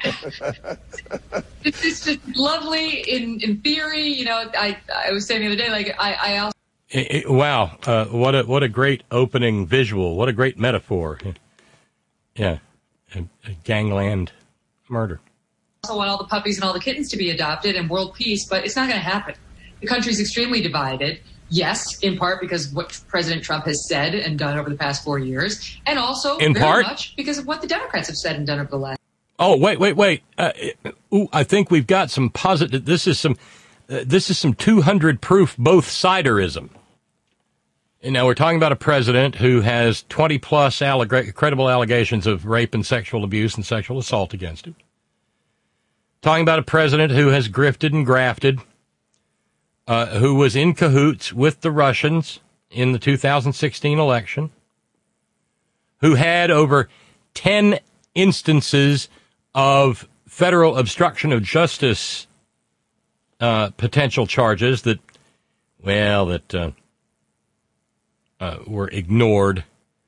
it's, it's just lovely in, in theory. You know, I I was saying the other day, like I, I also. It, it, wow, uh, what a what a great opening visual. What a great metaphor. Yeah, a, a gangland murder. Also want all the puppies and all the kittens to be adopted and world peace, but it's not going to happen. The country's extremely divided. Yes, in part because of what President Trump has said and done over the past four years, and also in very part much because of what the Democrats have said and done over the last. Oh, wait, wait, wait! Uh, ooh, I think we've got some positive. This is some. Uh, this is some two hundred proof both siderism. And now we're talking about a president who has twenty plus alleg- credible allegations of rape and sexual abuse and sexual assault against him. Talking about a president who has grifted and grafted. Uh, who was in cahoots with the Russians in the two thousand sixteen election, who had over ten instances of federal obstruction of justice uh, potential charges that, well, that uh, uh, were ignored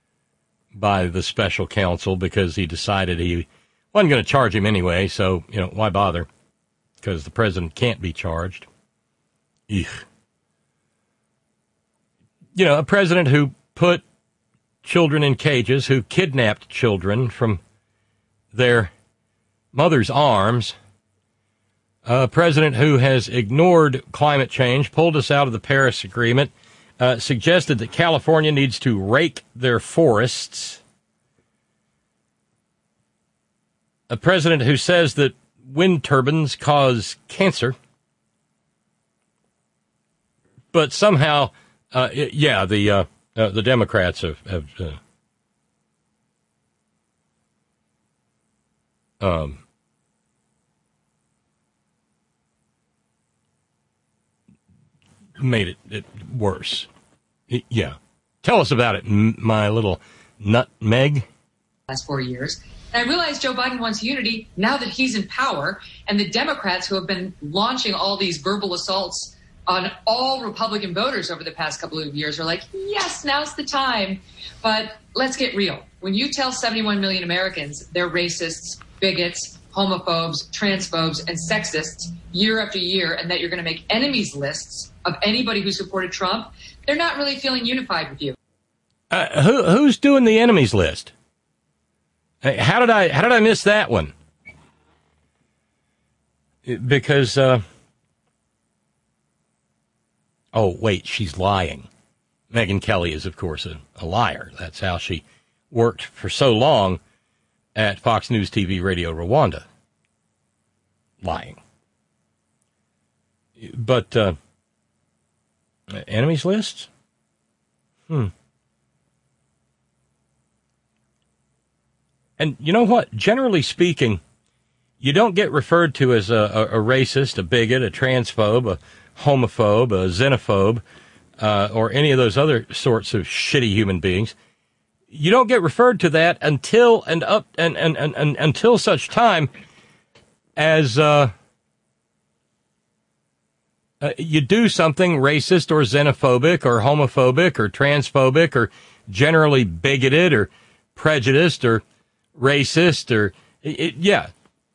by the special counsel because he decided he wasn't going to charge him anyway, so, you know, why bother? Because the president can't be charged. Eugh. You know, a president who put children in cages, who kidnapped children from their mother's arms, a president who has ignored climate change, pulled us out of the Paris Agreement, uh, suggested that California needs to rake their forests, a president who says that wind turbines cause cancer. But somehow, uh, yeah, the uh, uh, the Democrats have, have uh, um, made it, it worse. Yeah. Tell us about it, my little nutmeg. last four years. And I realize Joe Biden wants unity now that he's in power, and the Democrats who have been launching all these verbal assaults on all Republican voters over the past couple of years are like, yes, now's the time. But let's get real. When you tell seventy-one million Americans they're racists, bigots, homophobes, transphobes, and sexists year after year, and that you're going to make enemies lists of anybody who supported Trump, they're not really feeling unified with you. Uh, who, who's doing the enemies list? How did I how did I miss that one? Because, uh, oh, wait, she's lying. Megyn Kelly is, of course, a, a liar. That's how she worked for so long at Fox News T V Radio Rwanda. Lying. But, uh, enemies lists? Hmm. And you know what? Generally speaking, you don't get referred to as a, a, a racist, a bigot, a transphobe, a homophobe, a xenophobe, uh, or any of those other sorts of shitty human beings. You don't get referred to that until and up and, and, and, and until such time as uh, uh, you do something racist or xenophobic or homophobic or transphobic or generally bigoted or prejudiced or racist or it, yeah.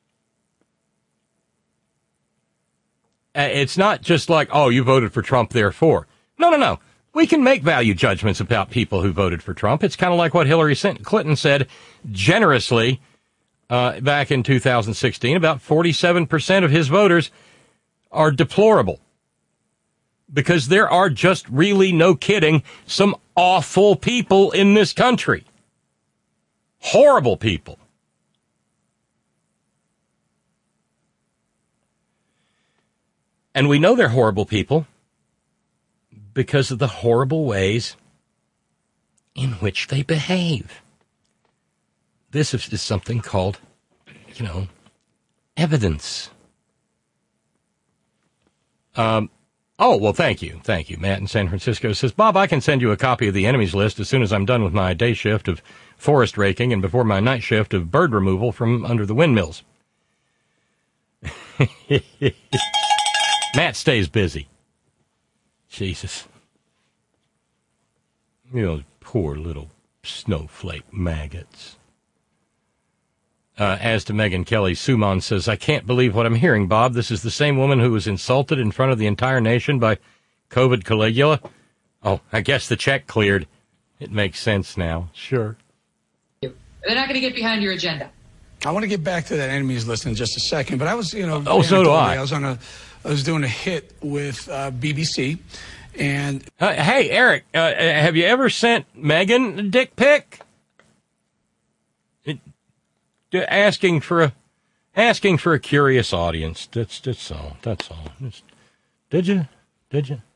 It's not just like, oh, you voted for Trump, therefore. No, no, no. We can make value judgments about people who voted for Trump. It's kind of like what Hillary Clinton said generously uh, back in two thousand sixteen. About forty-seven percent of his voters are deplorable because there are just really, no kidding, some awful people in this country. Horrible people. And we know they're horrible people because of the horrible ways in which they behave. This is, is something called, you know, evidence. Um, oh, well, thank you. Thank you. Matt in San Francisco says, Bob, I can send you a copy of the enemies list as soon as I'm done with my day shift of forest raking and before my night shift of bird removal from under the windmills. Matt stays busy. Jesus. You know, poor little snowflake maggots. Uh, as to Megyn Kelly, Suman says, I can't believe what I'm hearing, Bob. This is the same woman who was insulted in front of the entire nation by COVID Caligula. Oh, I guess the check cleared. It makes sense now. Sure. They're not going to get behind your agenda. I want to get back to that enemies list in just a second, but I was, you know, oh, so do I. I was on a, I was doing a hit with uh, B B C, and uh, hey, Eric, uh, have you ever sent Megan a dick pic? It, asking for a, asking for a curious audience. That's that's all. That's all. Just, did you? Did you?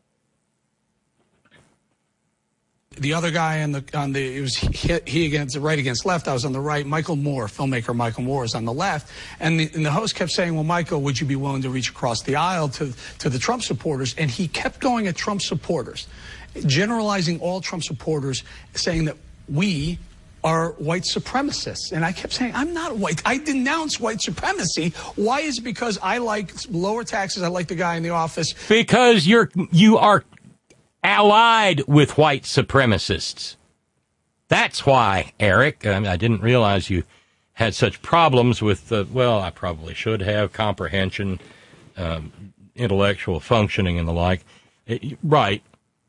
The other guy on the on the it was he, he against the right against left. I was on the right. Michael Moore, filmmaker Michael Moore, is on the left. And the, and the host kept saying, "Well, Michael, would you be willing to reach across the aisle to to the Trump supporters?" And he kept going at Trump supporters, generalizing all Trump supporters, saying that we are white supremacists. And I kept saying, I'm not white. I denounce white supremacy. Why? Is it because I like lower taxes? I like the guy in the office. Because you're you are. allied with white supremacists. That's why, Eric. I, mean, I didn't realize you had such problems with, uh, well, I probably should have, comprehension, um, intellectual functioning and the like. It, right.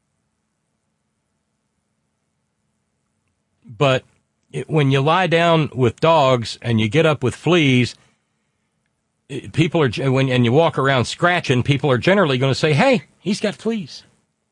But it, when you lie down with dogs and you get up with fleas, it, people are, when and you walk around scratching, people are generally going to say, hey, he's got fleas.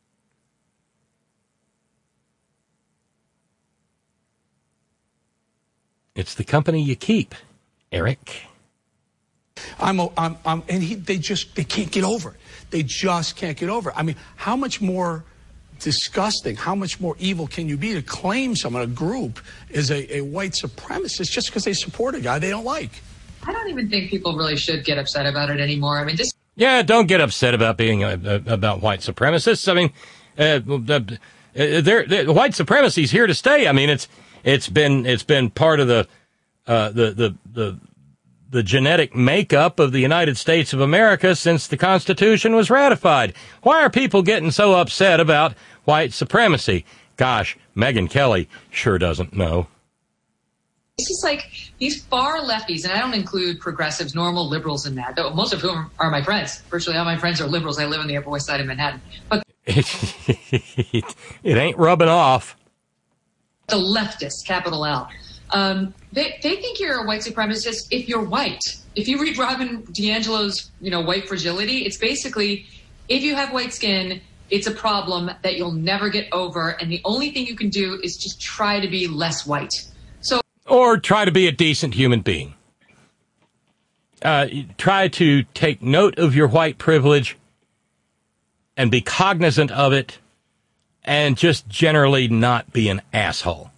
It's the company you keep, Eric. I'm, I'm, I'm and he, they just, they can't get over it. They just can't get over it. I mean, how much more disgusting, how much more evil can you be to claim someone, a group, is a, a white supremacist just because they support a guy they don't like? I don't even think people really should get upset about it anymore. I mean, this. Yeah, don't get upset about being uh, uh, about white supremacists. I mean, uh, uh, they're, they're, white supremacy is here to stay. I mean, it's It's been it's been part of the uh, the, the the the genetic makeup of the United States of America since the Constitution was ratified. Why are people getting so upset about white supremacy? Gosh, Megyn Kelly sure doesn't know. It's just like these far lefties, and I don't include progressives, normal liberals in that, though most of whom are my friends. Virtually all my friends are liberals. I live on the Upper West Side of Manhattan. But it ain't rubbing off. The leftists, capital L, um, they, they think you're a white supremacist if you're white. If you read Robin DiAngelo's, you know, White Fragility, it's basically if you have white skin, it's a problem that you'll never get over, and the only thing you can do is just try to be less white. So. Or try to be a decent human being. Uh, try to take note of your white privilege and be cognizant of it and just generally not be an asshole.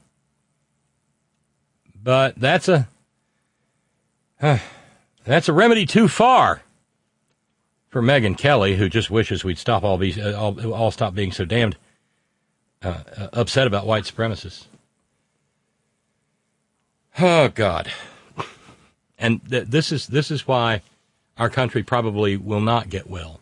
But that's a uh, that's a remedy too far for Megyn Kelly, who just wishes we'd stop all these uh, all, all stop being so damned uh, uh, upset about white supremacists. Oh, God. And th- this is this is why our country probably will not get well.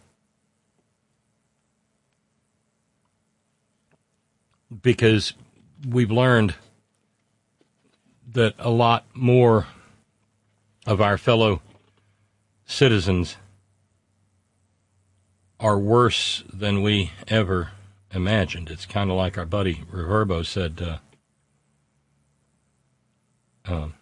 Because we've learned that a lot more of our fellow citizens are worse than we ever imagined. It's kind of like our buddy Reverbo said, uh, Um,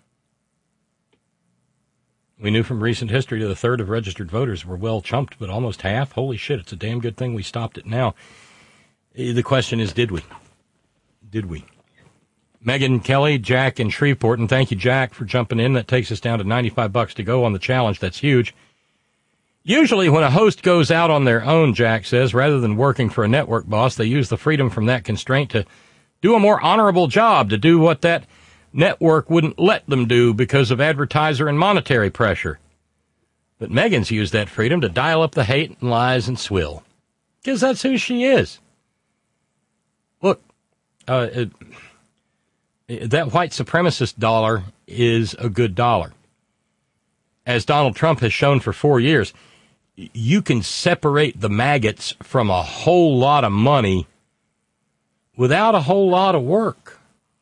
we knew from recent history that a third of registered voters were well chumped, but almost half? Holy shit, it's a damn good thing we stopped it now. The question is, did we? Did we? Megyn Kelly, Jack in Shreveport, and thank you, Jack, for jumping in. That takes us down to ninety-five bucks to go on the challenge. That's huge. Usually when a host goes out on their own, Jack says, rather than working for a network boss, they use the freedom from that constraint to do a more honorable job, to do what that network wouldn't let them do because of advertiser and monetary pressure. But Megan's used that freedom to dial up the hate and lies and swill. Because that's who she is. Look, uh, it, that white supremacist dollar is a good dollar. As Donald Trump has shown for four years, you can separate the maggots from a whole lot of money without a whole lot of work.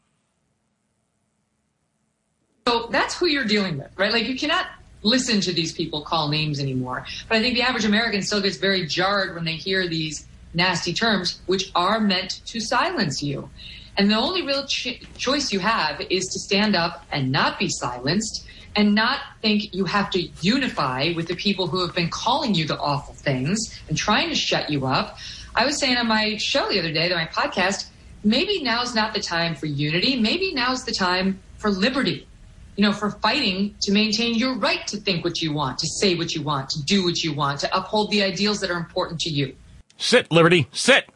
So that's who you're dealing with, right? Like, you cannot listen to these people call names anymore. But I think the average American still gets very jarred when they hear these nasty terms, which are meant to silence you. And the only real ch- choice you have is to stand up and not be silenced and not think you have to unify with the people who have been calling you the awful things and trying to shut you up. I was saying on my show the other day, my podcast, maybe now's not the time for unity. Maybe now's the time for liberty. You know, for fighting to maintain your right to think what you want, to say what you want, to do what you want, to uphold the ideals that are important to you. Sit, Liberty, sit.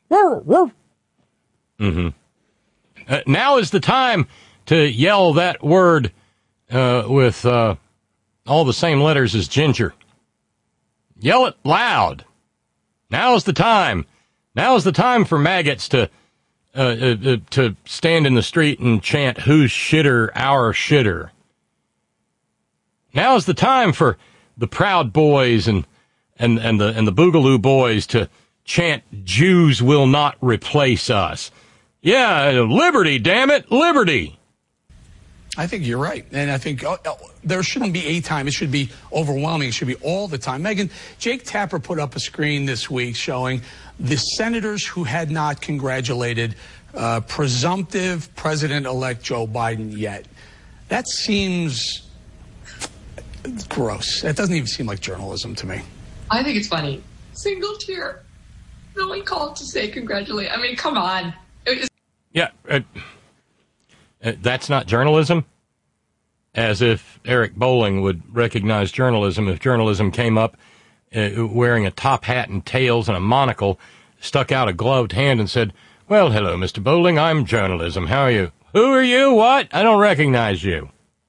Mm-hmm. Uh, now is the time to yell that word uh, with uh, all the same letters as ginger. Yell it loud. Now is the time. Now is the time for maggots to Uh, uh, uh, to stand in the street and chant, who's shitter, our shitter. Now is the time for the Proud Boys and, and, and the, and the Boogaloo Boys to chant, Jews will not replace us. Yeah, liberty, damn it, liberty. I think you're right. And I think uh, uh, there shouldn't be a time. It should be overwhelming. It should be all the time. Megan, Jake Tapper put up a screen this week showing the senators who had not congratulated uh, presumptive President-elect Joe Biden yet. That seems gross. That doesn't even seem like journalism to me. I think it's funny. Single tear. No one called to say congratulate. I mean, come on. It was- yeah, uh, uh, that's not journalism. As if Eric Bolling would recognize journalism if journalism came up uh, wearing a top hat and tails and a monocle, stuck out a gloved hand and said, well, hello, Mister Bolling, I'm journalism. How are you? Who are you? What? I don't recognize you.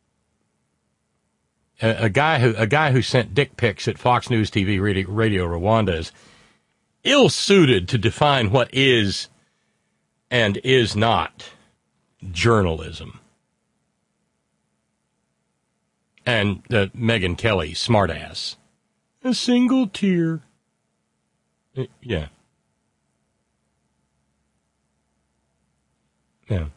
A, a guy who a guy who sent dick pics at Fox News T V Radio, Radio Rwanda is ill-suited to define what is and is not journalism. And uh, Megyn Kelly, smartass. A single tear. Uh, yeah. Yeah.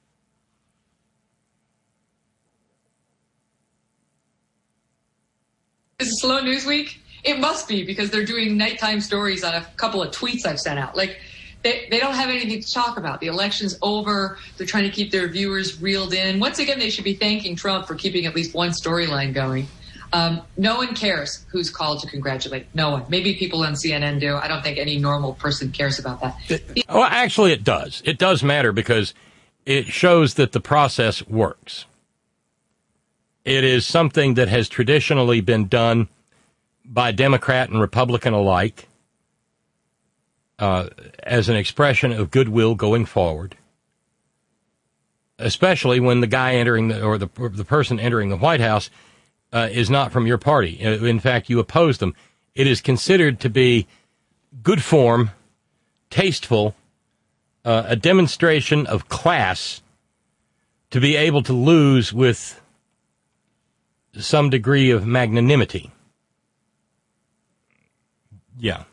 Is it slow news week? It must be, because they're doing nighttime stories on a couple of tweets I've sent out. Like, they, they don't have anything to talk about. The election's over. They're trying to keep their viewers reeled in. Once again, they should be thanking Trump for keeping at least one storyline going. Um, no one cares who's called to congratulate. No one. Maybe people on C N N do. I don't think any normal person cares about that. Well, actually, it does. It does matter because it shows that the process works. It is something that has traditionally been done by Democrat and Republican alike uh, as an expression of goodwill going forward, especially when the guy entering the, or the, or the person entering the White House uh, is not from your party. In fact, you oppose them. It is considered to be good form, tasteful, uh, a demonstration of class to be able to lose with some degree of magnanimity. Yeah.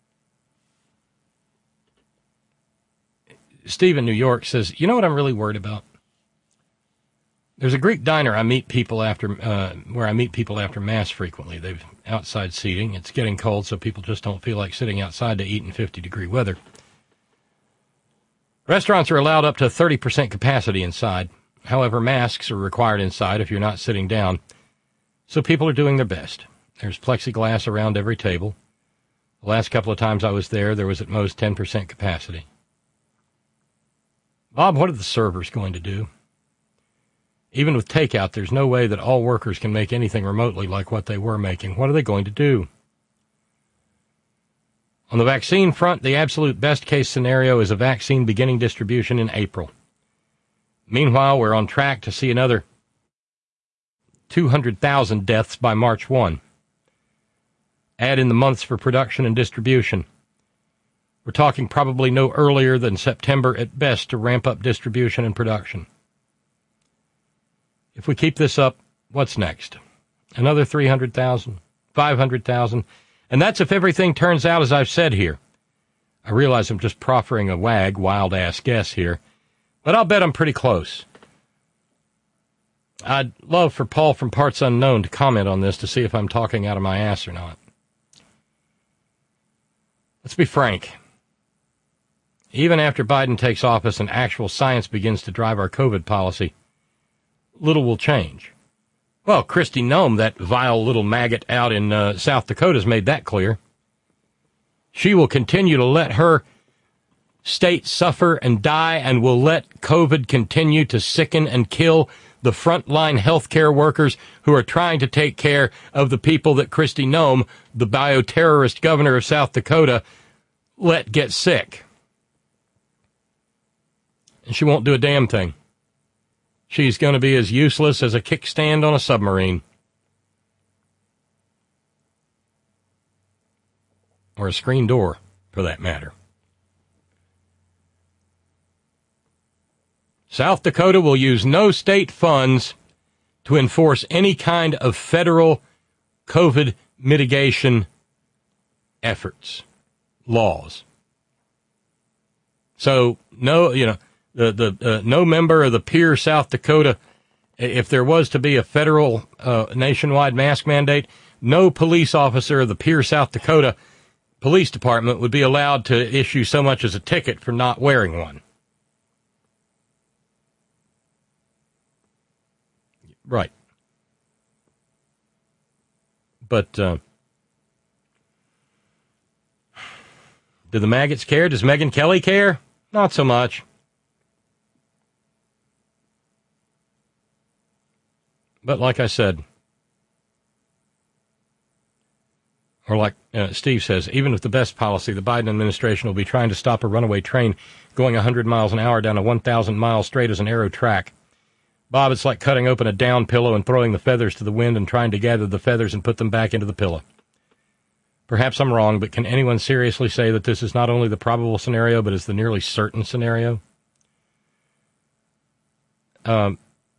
Steve in New York says, you know what I'm really worried about? There's a Greek diner I meet people after, uh, where I meet people after Mass frequently. They've outside seating. It's getting cold, so people just don't feel like sitting outside to eat in fifty degree weather. Restaurants are allowed up to thirty percent capacity inside. However, masks are required inside if you're not sitting down. So people are doing their best. There's plexiglass around every table. The last couple of times I was there, there was at most ten percent capacity. Bob, what are the servers going to do? Even with takeout, there's no way that all workers can make anything remotely like what they were making. What are they going to do? On the vaccine front, the absolute best-case scenario is a vaccine beginning distribution in April. Meanwhile, we're on track to see another two hundred thousand deaths by March first. Add in the months for production and distribution. We're talking probably no earlier than September at best to ramp up distribution and production. If we keep this up, what's next? Another three hundred thousand, five hundred thousand, and that's if everything turns out as I've said here. I realize I'm just proffering a wag, wild-ass guess here, but I'll bet I'm pretty close. I'd love for Paul from Parts Unknown to comment on this to see if I'm talking out of my ass or not. Let's be frank. Even after Biden takes office and actual science begins to drive our COVID policy, little will change. Well, Kristi Noem, that vile little maggot out in uh, South Dakota, has made that clear. She will continue to let her state suffer and die, and will let COVID continue to sicken and kill the frontline healthcare workers who are trying to take care of the people that Kristi Noem, the bioterrorist governor of South Dakota, let get sick. And she won't do a damn thing. She's going to be as useless as a kickstand on a submarine. Or a screen door, for that matter. South Dakota will use no state funds to enforce any kind of federal COVID mitigation efforts, laws. So, no, you know, the the uh, no member of the Peer South Dakota, if there was to be a federal uh, nationwide mask mandate, no police officer of the Peer South Dakota Police Department would be allowed to issue so much as a ticket for not wearing one. Right. But, uh, do the maggots care? Does Megyn Kelly care? Not so much. But like I said, or like uh, Steve says, even with the best policy, the Biden administration will be trying to stop a runaway train going one hundred miles an hour down a one thousand mile straight as an arrow track. Bob, it's like cutting open a down pillow and throwing the feathers to the wind and trying to gather the feathers and put them back into the pillow. Perhaps I'm wrong, but can anyone seriously say that this is not only the probable scenario, but is the nearly certain scenario? Um,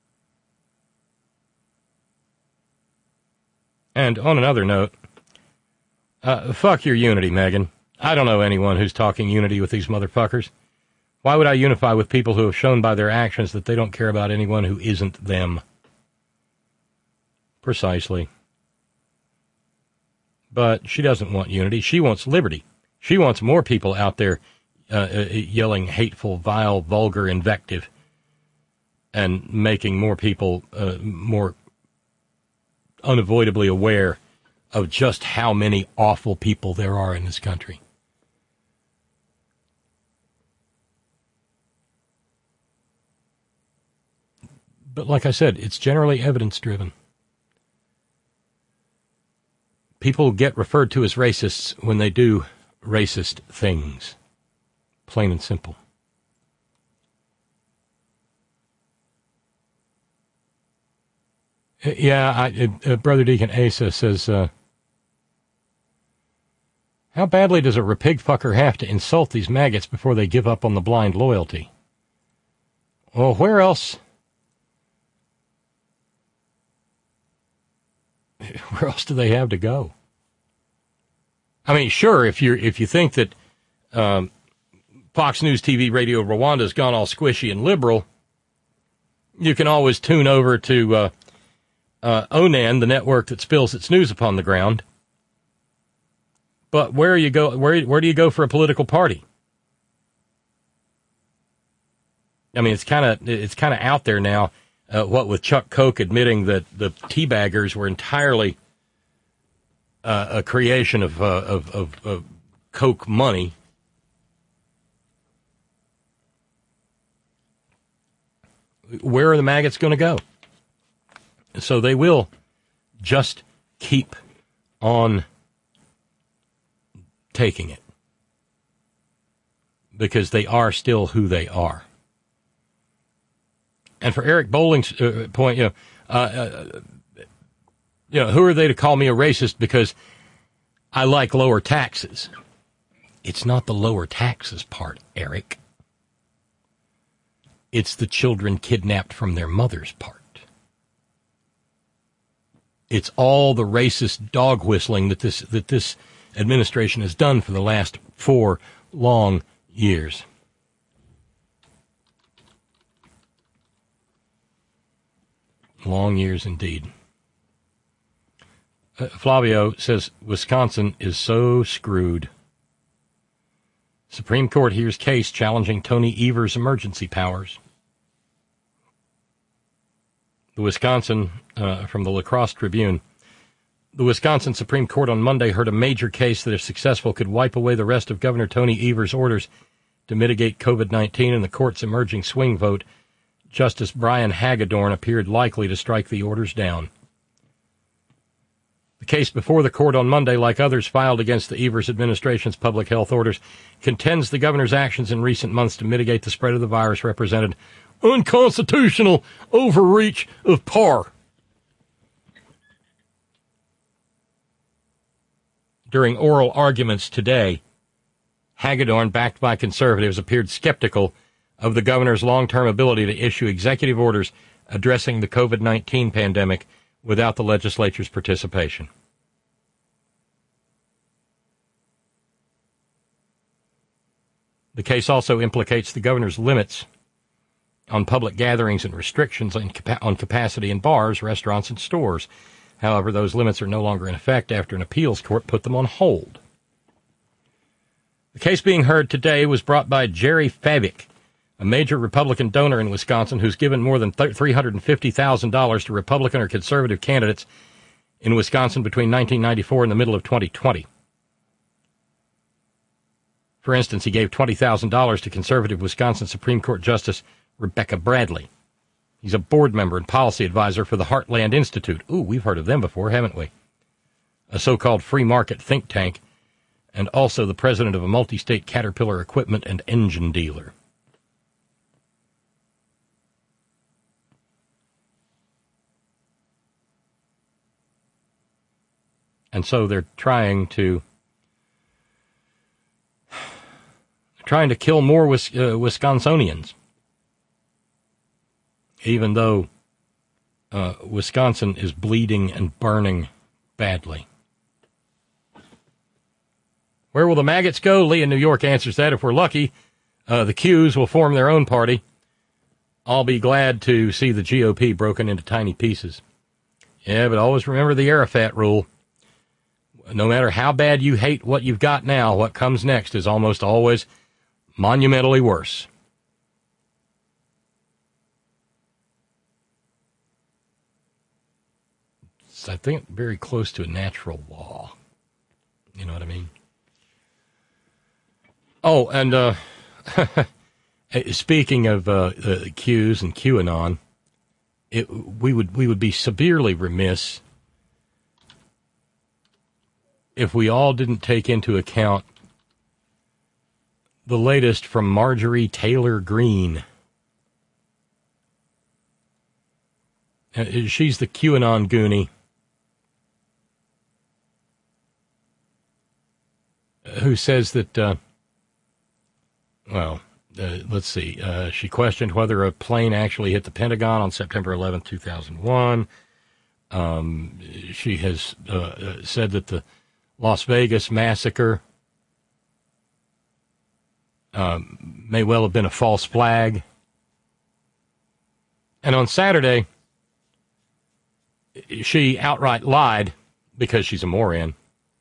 and on another note, uh, fuck your unity, Megan. I don't know anyone who's talking unity with these motherfuckers. Why would I unify with people who have shown by their actions that they don't care about anyone who isn't them? Precisely. But she doesn't want unity. She wants liberty. She wants more people out there uh, uh, yelling hateful, vile, vulgar invective and making more people uh, more unavoidably aware of just how many awful people there are in this country. But like I said, it's generally evidence-driven. People get referred to as racists when they do racist things. Plain and simple. Yeah, I, uh, Brother Deacon Asa says, uh, how badly does a repig fucker have to insult these maggots before they give up on the blind loyalty? Well, where else... Where else do they have to go? I mean, sure, if you if you think that um, Fox News T V Radio Rwanda's gone all squishy and liberal, you can always tune over to uh, uh, Onan, the network that spills its news upon the ground. But where you go? Where where do you go for a political party? I mean, it's kind of it's kind of out there now. Uh, what with Chuck Koch admitting that the teabaggers were entirely uh, a creation of, uh, of, of, of Koch money. Where are the maggots going to go? So they will just keep on taking it because they are still who they are. And for Eric Bolling's uh, point, you know, uh, uh, you know, who are they to call me a racist because I like lower taxes? It's not the lower taxes part, Eric. It's the children kidnapped from their mothers part. It's all the racist dog whistling that this that this administration has done for the last four long years. Long years indeed. Uh, Flavio says Wisconsin is so screwed. Supreme Court hears case challenging Tony Evers' emergency powers. The Wisconsin, uh, from the La Crosse Tribune, the Wisconsin Supreme Court on Monday heard a major case that, if successful, could wipe away the rest of Governor Tony Evers' orders to mitigate COVID nineteen. In the court's emerging swing vote, Justice Brian Hagedorn appeared likely to strike the orders down. The case before the court on Monday, like others filed against the Evers administration's public health orders, contends the governor's actions in recent months to mitigate the spread of the virus represented unconstitutional overreach of power. During oral arguments today, Hagedorn, backed by conservatives, appeared skeptical of the governor's long-term ability to issue executive orders addressing the COVID nineteen pandemic without the legislature's participation. The case also implicates the governor's limits on public gatherings and restrictions on capacity in bars, restaurants, and stores. However, those limits are no longer in effect after an appeals court put them on hold. The case being heard today was brought by Jerry Fabik, a major Republican donor in Wisconsin who's given more than three hundred fifty thousand dollars to Republican or conservative candidates in Wisconsin between nineteen ninety-four and the middle of twenty twenty. For instance, he gave twenty thousand dollars to conservative Wisconsin Supreme Court Justice Rebecca Bradley. He's a board member and policy advisor for the Heartland Institute. Ooh, we've heard of them before, haven't we? A so-called free market think tank, and also the president of a multi-state Caterpillar equipment and engine dealer. And so they're trying to trying to kill more Wis- uh, Wisconsinians. even though uh, Wisconsin is bleeding and burning badly. Where will the maggots go? Lee in New York answers that. If we're lucky, uh, the Qs will form their own party. I'll be glad to see the G O P broken into tiny pieces. Yeah, but always remember the Arafat rule. No matter how bad you hate what you've got now, what comes next is almost always monumentally worse. It's, I think, very close to a natural law. You know what I mean? Oh, and uh, speaking of uh, uh, Qs and QAnon, it, we would we would be severely remiss if we all didn't take into account the latest from Marjorie Taylor Greene. Uh, she's the QAnon goonie who says that, uh, well, uh, let's see, uh, she questioned whether a plane actually hit the Pentagon on September eleventh, two thousand one. Um, she has uh, said that the Las Vegas massacre um, may well have been a false flag. And on Saturday, she outright lied, because she's a moron,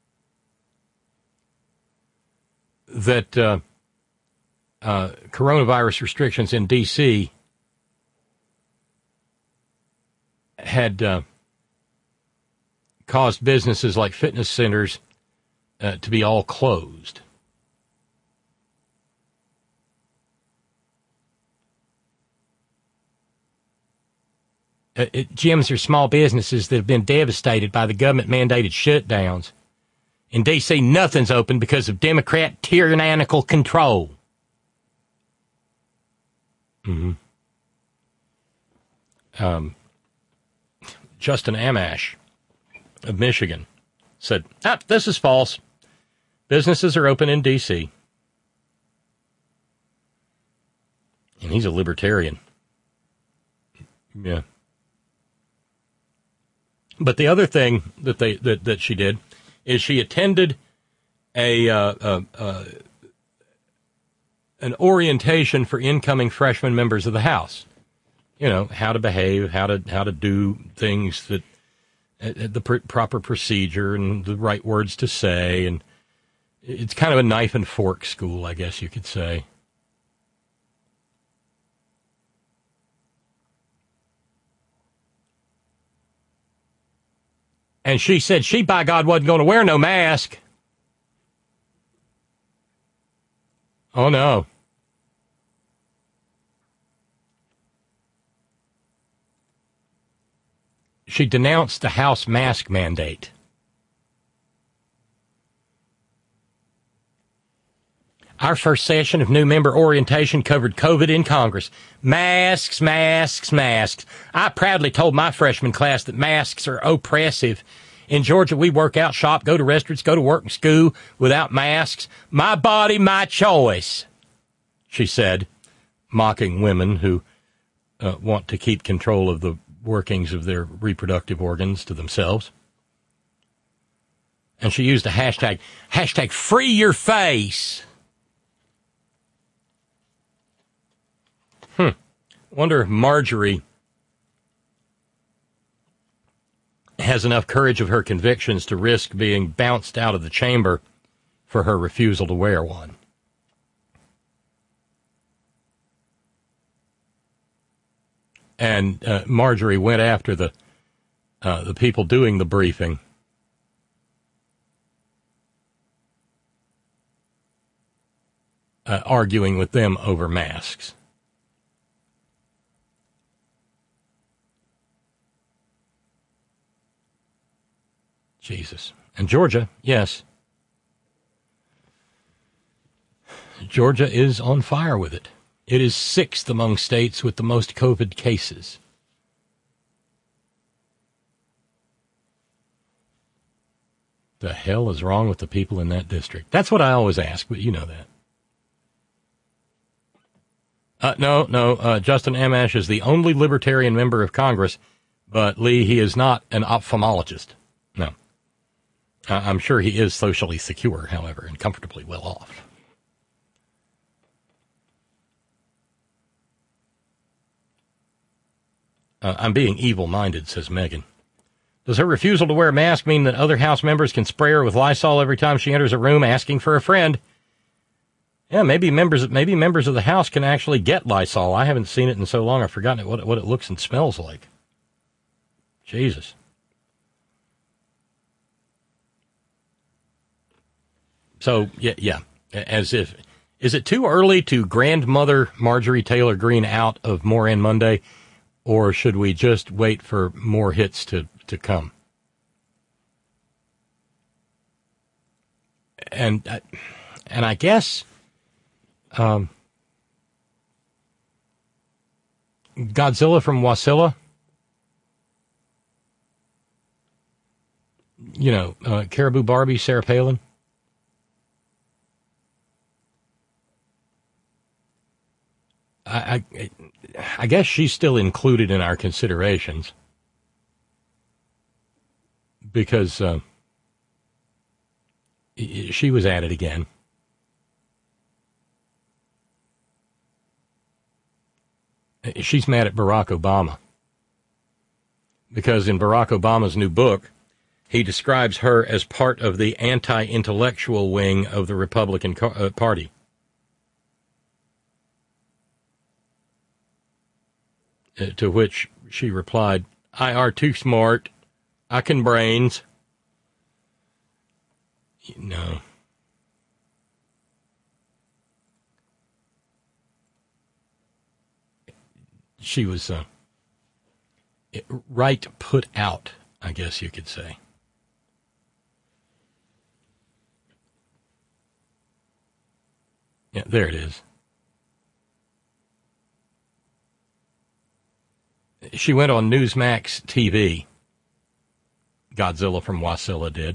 that uh, uh, coronavirus restrictions in D C had uh, caused businesses like fitness centers uh, to be all closed. Uh, it, gyms are small businesses that have been devastated by the government-mandated shutdowns. In D C, nothing's open because of Democrat tyrannical control. Mm-hmm. Um, Justin Amash of Michigan said, ah, this is false. Businesses are open in D C. And he's a libertarian. Yeah. But the other thing that they that, that she did is she attended a uh, uh, uh, an orientation for incoming freshman members of the House. You know, how to behave, how to how to do things, that uh, the pr- proper procedure and the right words to say, and it's kind of a knife and fork school, I guess you could say. And she said she, by God, wasn't going to wear no mask. Oh, no. She denounced the House mask mandate. Our first session of new member orientation covered COVID in Congress. Masks, masks, masks. I proudly told my freshman class that masks are oppressive. In Georgia, we work out, shop, go to restaurants, go to work and school without masks. My body, my choice, she said, mocking women who uh, want to keep control of the workings of their reproductive organs to themselves. And she used a hashtag, hashtag free your face. Hmm. Wonder if Marjorie has enough courage of her convictions to risk being bounced out of the chamber for her refusal to wear one. And uh, Marjorie went after the uh, the people doing the briefing. Uh, arguing with them over masks. Jesus. And Georgia, yes. Georgia is on fire with it. It is sixth among states with the most COVID cases. The hell is wrong with the people in that district? That's what I always ask, but you know that. Uh, no, no. Uh, Justin Amash is the only libertarian member of Congress, but Lee, he is not an ophthalmologist. No. Uh, I'm sure he is socially secure, however, and comfortably well off. Uh, I'm being evil-minded, says Megan. Does her refusal to wear a mask mean that other House members can spray her with Lysol every time she enters a room asking for a friend? Yeah, maybe members maybe members of the House can actually get Lysol. I haven't seen it in so long I've forgotten it, what, it, what it looks and smells like. Jesus. So, yeah, yeah, as if, is it too early to grandmother Marjorie Taylor Greene out of Moran Monday, or should we just wait for more hits to, to come? And, and I guess... Um, Godzilla from Wasilla, you know, uh, Caribou Barbie, Sarah Palin. I, I, I guess she's still included in our considerations because uh, she was at it again. She's mad at Barack Obama because in Barack Obama's new book, he describes her as part of the anti-intellectual wing of the Republican Party. To which she replied, I are too smart. I can brains. No. She was uh, right put out, I guess you could say. Yeah, there it is. She went on Newsmax T V. Godzilla from Wasilla did.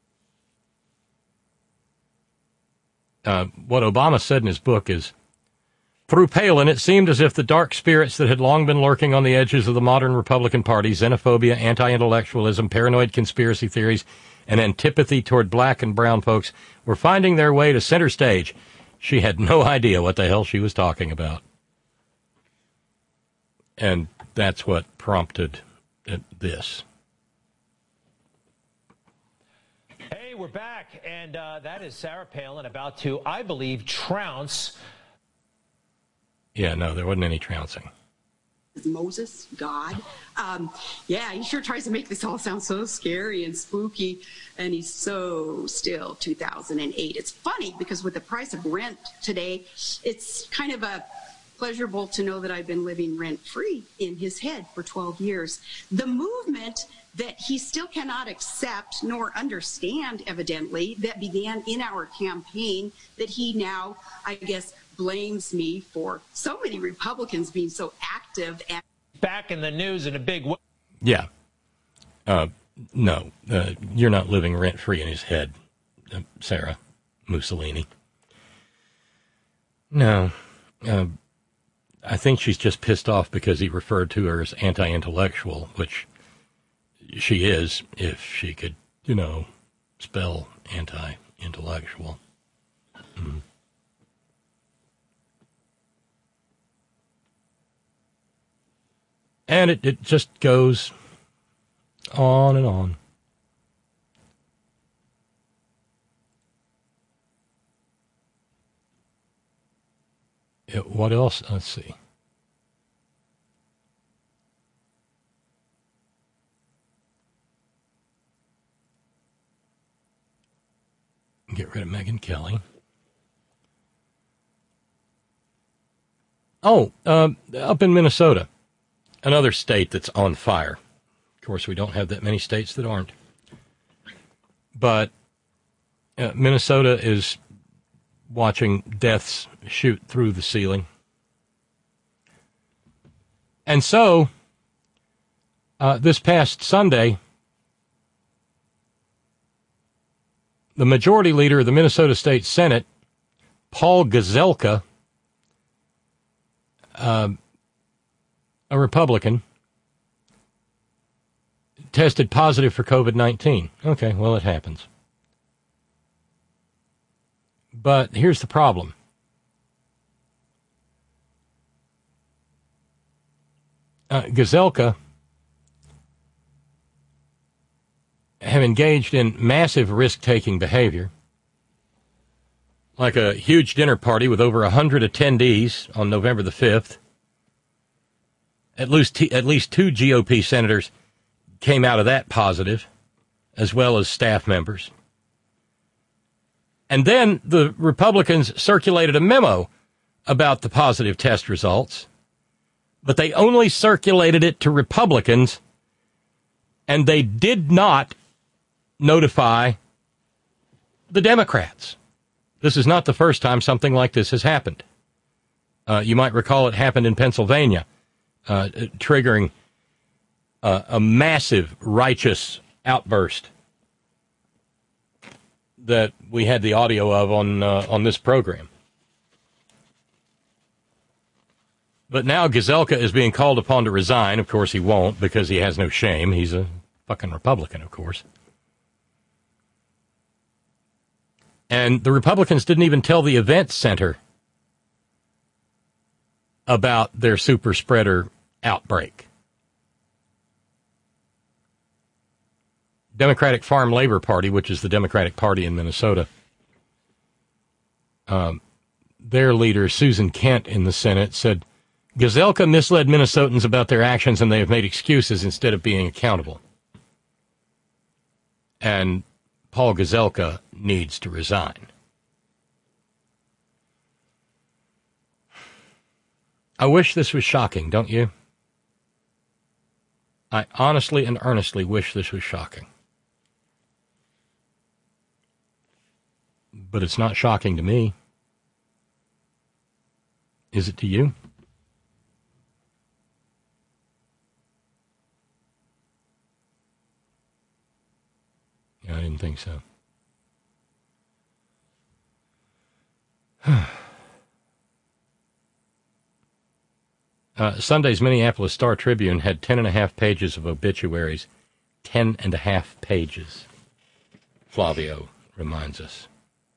Uh, what Obama said in his book is, through Palin, it seemed as if the dark spirits that had long been lurking on the edges of the modern Republican Party, xenophobia, anti-intellectualism, paranoid conspiracy theories, and antipathy toward black and brown folks, were finding their way to center stage. She had no idea what the hell she was talking about. And that's what prompted this. Hey, we're back, and uh, that is Sarah Palin about to, I believe, trounce. Yeah, no, there wasn't any trouncing. Moses, God. Um, yeah, he sure tries to make this all sound so scary and spooky, and he's so still two thousand eight. It's funny because with the price of rent today, it's kind of a pleasurable to know that I've been living rent-free in his head for twelve years. The movement that he still cannot accept nor understand, evidently, that began in our campaign, that he now, I guess, blames me for so many Republicans being so active. And back in the news in a big way. Yeah. Uh, no, uh, you're not living rent-free in his head, uh, Sarah Mussolini. No. Uh, I think she's just pissed off because he referred to her as anti-intellectual, which she is if she could, you know, spell anti-intellectual. Mm. And it, it just goes on and on. It, what else? Let's see. Get rid of Megyn Kelly. Oh, uh, up in Minnesota. Another state that's on fire. Of course, we don't have that many states that aren't. But uh, Minnesota is watching deaths shoot through the ceiling. And so, uh, this past Sunday, the majority leader of the Minnesota State Senate, Paul Gazelka, uh, a Republican tested positive for covid nineteen. Okay, well, it happens. But here's the problem. Uh, Gazelka have engaged in massive risk-taking behavior, like a huge dinner party with over one hundred attendees on November the fifth. At least, t- at least two G O P senators came out of that positive, as well as staff members. And then the Republicans circulated a memo about the positive test results, but they only circulated it to Republicans, and they did not notify the Democrats. This is not the first time something like this has happened. Uh, you might recall it happened in Pennsylvania, uh, triggering uh, a massive righteous outburst that we had the audio of on uh, on this program. But now Gazelka is being called upon to resign. Of course he won't, because he has no shame. He's a fucking Republican, of course. And the Republicans didn't even tell the event center about their super spreader outbreak. Democratic Farm Labor Party, which is the Democratic Party in Minnesota, um, their leader, Susan Kent, in the Senate, said, Gazelka misled Minnesotans about their actions and they have made excuses instead of being accountable. And Paul Gazelka needs to resign. I wish this was shocking, don't you? I honestly and earnestly wish this was shocking. But it's not shocking to me. Is it to you? Yeah, I didn't think so. uh, Sunday's Minneapolis Star-Tribune had ten and a half pages of obituaries. Ten and a half pages, Flavio reminds us.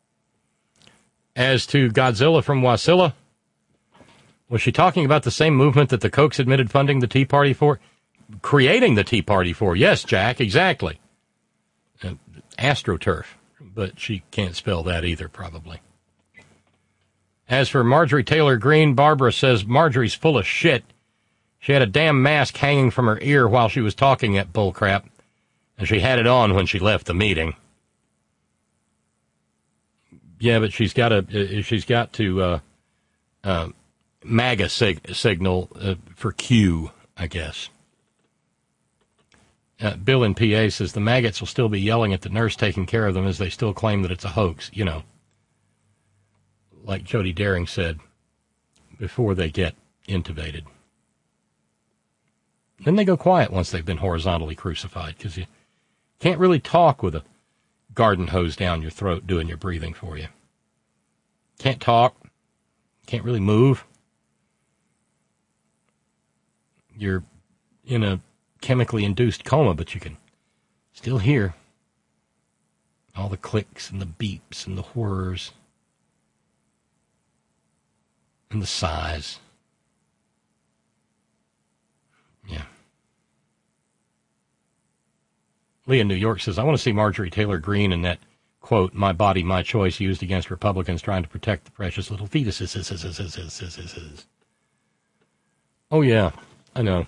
As to Godzilla from Wasilla, was she talking about the same movement that the Kochs admitted funding the Tea Party for? Creating the Tea Party for. Yes, Jack, exactly. Uh, AstroTurf, but she can't spell that either, probably. As for Marjorie Taylor Greene, Barbara says Marjorie's full of shit. She had a damn mask hanging from her ear while she was talking that bullcrap, and she had it on when she left the meeting. Yeah, but she's got a she's got to uh, uh, MAGA sig- signal uh, for Q, I guess. Uh, Bill in P A says the maggots will still be yelling at the nurse taking care of them as they still claim that it's a hoax. You know, like Jody Daring said, before they get intubated. Then they go quiet once they've been horizontally crucified, because you can't really talk with a garden hose down your throat doing your breathing for you. Can't talk. Can't really move. You're in a chemically induced coma, but you can still hear all the clicks and the beeps and the whirs and the sighs. Yeah. Lee in New York says, I want to see Marjorie Taylor Greene in that, quote, my body, my choice, used against Republicans trying to protect the precious little fetuses. Oh, yeah, I know.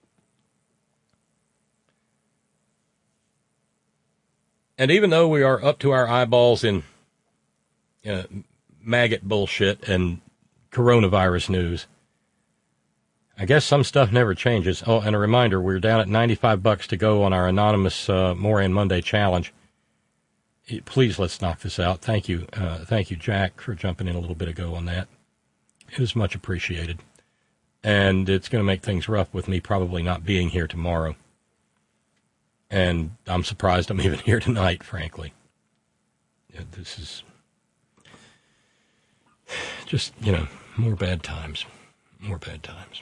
And even though we are up to our eyeballs in uh, maggot bullshit and coronavirus news, I guess some stuff never changes. Oh, and a reminder, we're down at ninety-five bucks to go on our anonymous uh, Moran Monday challenge. Please, let's knock this out. Thank you. Uh, thank you, Jack, for jumping in a little bit ago on that. It is much appreciated. And it's going to make things rough with me probably not being here tomorrow. And I'm surprised I'm even here tonight, frankly. Yeah, this is just, you know, more bad times. More bad times.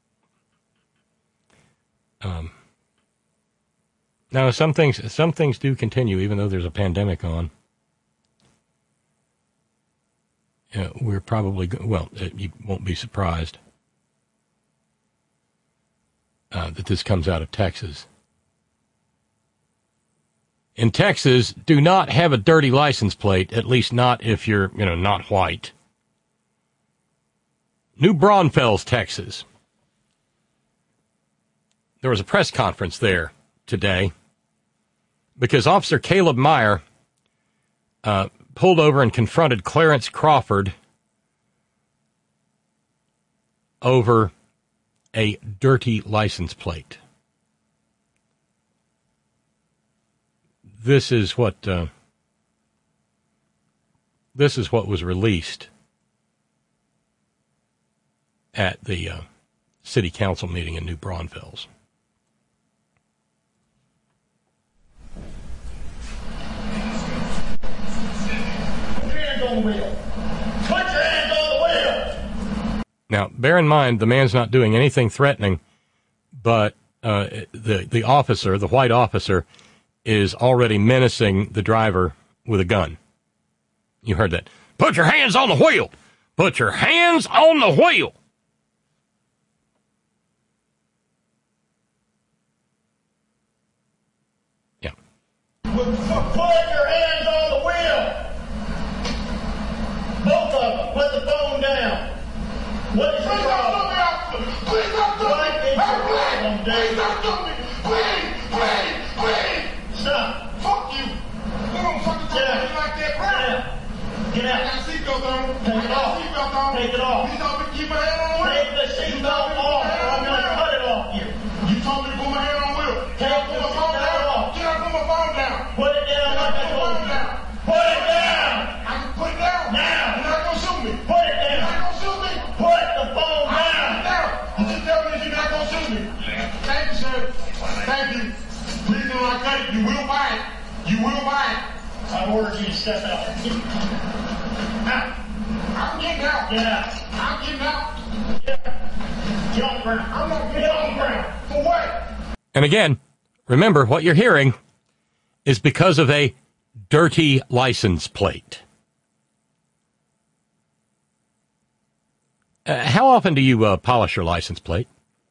Um, now, some things, some things do continue, even though there's a pandemic on. Uh, we're probably, go- well, uh, you won't be surprised uh, that this comes out of Texas. In Texas, do not have a dirty license plate, at least not if you're, you know, not white. New Braunfels, Texas. There was a press conference there today because Officer Caleb Meyer uh, pulled over and confronted Clarence Crawford over a dirty license plate. This is what uh, this is what was released at the uh, city council meeting in New Braunfels. Put your hands on the wheel. Put your hands on the wheel. Now, bear in mind, the man's not doing anything threatening, but uh, the the officer, the white officer, is already menacing the driver with a gun. You heard that. Put your hands on the wheel. Put your hands on the wheel. Yeah. Put your hands on the wheel. Both of them. Put the phone down. What is your problem? Please don't do me. Please don't do me. Please don't do me. Please, please, please. Stop. Fuck you. You don't fucking talk to me like that, bro. Get out. I got a seatbelt on. Take it off. Seatbelt on. Take it off. You told me to keep my hand on the wheel. Take the seatbelt off or I'm going to cut it off you. You told me to put my hand on the wheel. Take the seatbelt off. Can I put my phone down? Put it down like I told you. Put it down. I can put it down. Now. You're not going to shoot me. Put it down. You're not going to shoot me. Put the phone down. Now. You just tell me that you're not going to shoot me. Thank you, sir. Thank you. Please do not cut it. You will buy it. You will buy it. I ordered you to step out. Out. I'm getting out. Get out. I'm getting out. Get out. Get on the ground. I'm not getting on the ground. For what? And again, remember, what you're hearing is because of a dirty license plate. Uh, how often do you uh, polish your license plate?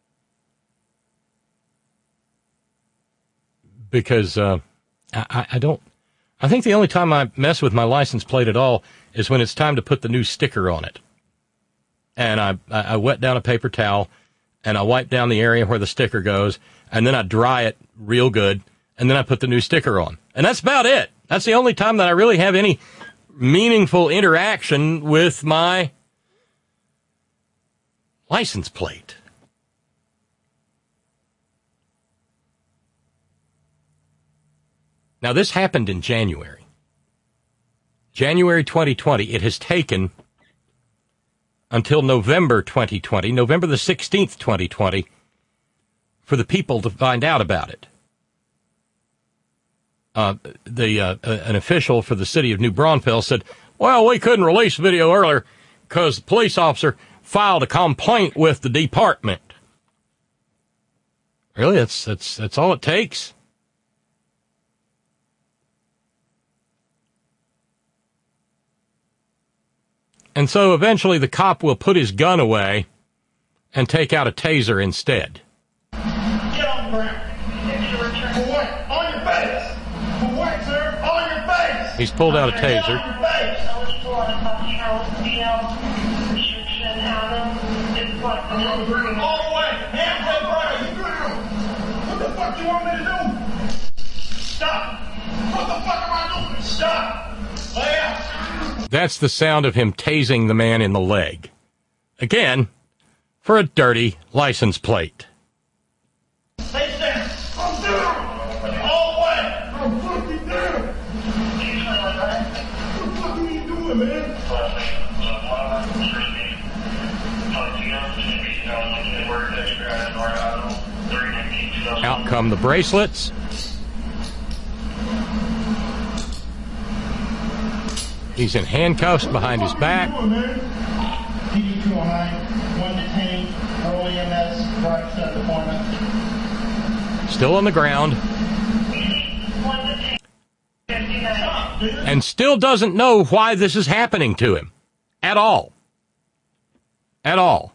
Because uh, I, I don't, I think the only time I mess with my license plate at all is when it's time to put the new sticker on it. And I, I wet down a paper towel and I wipe down the area where the sticker goes and then I dry it real good and then I put the new sticker on. And that's about it. That's the only time that I really have any meaningful interaction with my license plate. Now, this happened in January. January twenty twenty. It has taken until November twenty twenty, November the sixteenth, twenty twenty, for the people to find out about it. Uh, the uh, an official for the city of New Braunfels said, well, we couldn't release the video earlier because the police officer filed a complaint with the department. Really? That's, that's, that's all it takes? And so eventually the cop will put his gun away and take out a taser instead. Get on the ground. For what? On your face. For what, sir? On your face. He's pulled out a taser. Get on your face. All the way. Hands up, brother. What the fuck do you want me to do? Stop. What the fuck am I doing? Stop. Lay out. That's the sound of him tasing the man in the leg. Again, for a dirty license plate. Stay down. I'm down. All the way. I'm fucking down. What the fuck are you doing, man? Out come the bracelets. He's in handcuffs behind his back. P D two oh nine, one detained, Still on the ground. And still doesn't know why this is happening to him. At all. At all.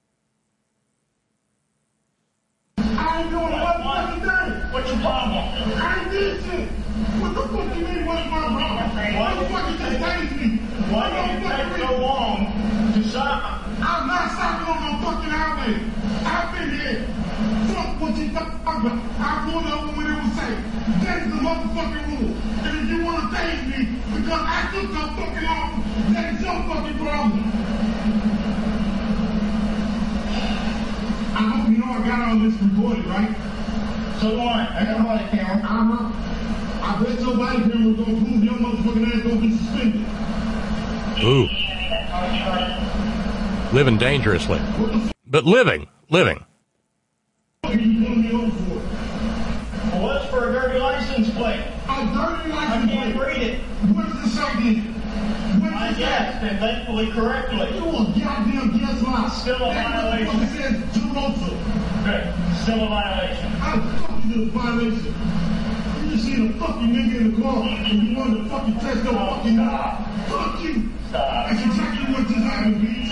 I ain't doing what fucking thing. What's your problem? I ain't did shit. What the fuck you mean, what's my problem? Why the fuck you just tased me? Why don't you take so long to stop? I'm not stopping on no fucking highway. I've been here. Fuck what you talking about. I pulled over when it was safe. That's the motherfucking rule. And if you want to tase me because I took so fucking long, that is your fucking problem. I hope you know I got all this recorded, right? So do I. I got a body camera. Uh-huh. I bet your body camera was gonna prove your motherfucking ass gonna be suspended. Ooh. Living dangerously. But living. Living. What are you pulling me over for? Well, what's for a dirty license plate? A dirty license plate? I can't read it. What does it say then? I guessed, and thankfully correctly. You a goddamn guess lie. Still a violation. That says Toronto. Okay, still a violation. How the fuck is it a violation? You just seen a fucking nigga in the car and you wanted to fucking test your fucking eye. Fuck you. Stop. That's exactly what just happened, bitch.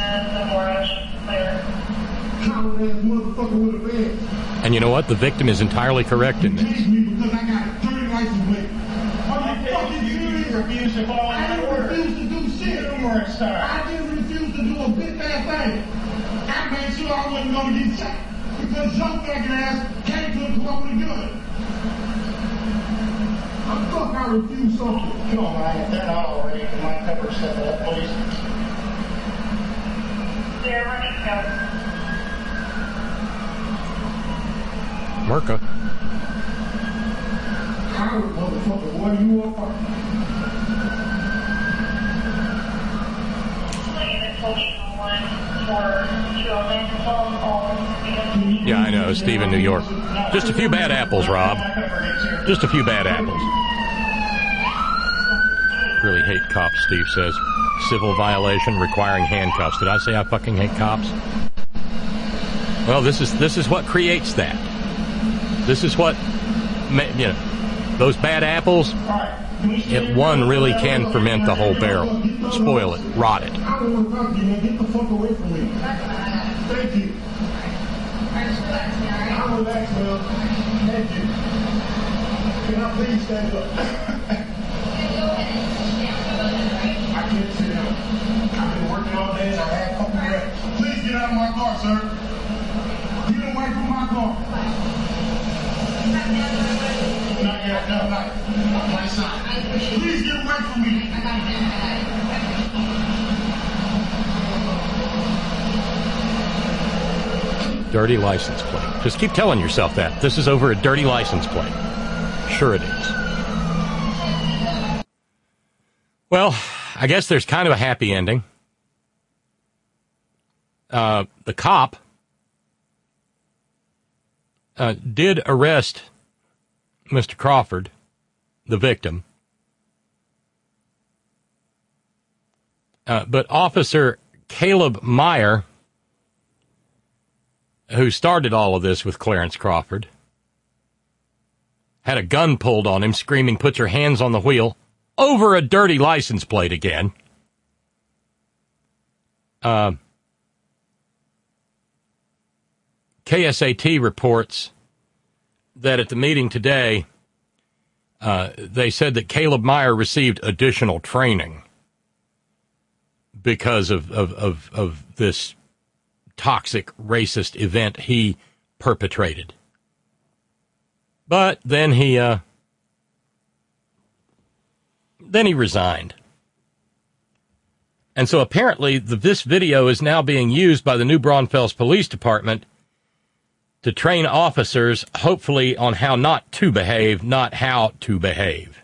Coward ass motherfucker with a bag. And you know what? The victim is entirely correct in this. You tased me because I got a dirty license plate. Are you fucking serious? You refuse to follow my order. I didn't refuse to do shit. Numerous times. I didn't refuse to do a big ass thing. I made sure I wasn't going to get shot because your fucking ass came to the club with a gun. I fuck I refuse something. Come on, man. If they're not already, you might cover step it up, please. There, running go. Merca. Howard, motherfucker, what you are? Yeah, I know, Steve in New York. Just a few bad apples, Rob. Just a few bad apples. Really hate cops, Steve says. Civil violation requiring handcuffs. Did I say I fucking hate cops? Well, this is this is what creates that. This is what, you know, those bad apples, it one really can ferment the whole barrel. Spoil it, rot it. I don't want to talk to you, man. Get the fuck away from me. Thank you. I'm relaxed, man. Thank you. Can I please stand up? I can't sit down. I've been working all day and I had a couple breaths. Please get out of my car, sir. Get away from my car. Not yet, no, not my side. Please get away from me. Dirty license plate. Just keep telling yourself that. This is over a dirty license plate. Sure it is. Well, I guess there's kind of a happy ending. Uh, the cop uh, did arrest Mister Crawford, the victim. Uh, but Officer Caleb Meyer, who started all of this with Clarence Crawford, had a gun pulled on him, screaming, "Put your hands on the wheel," over a dirty license plate again. Uh, K S A T reports that at the meeting today, uh, they said that Caleb Meyer received additional training because of, of, of, of this toxic, racist event he perpetrated. But then he, uh, then he resigned. And so apparently the, this video is now being used by the New Braunfels Police Department to train officers, hopefully, on how not to behave, not how to behave.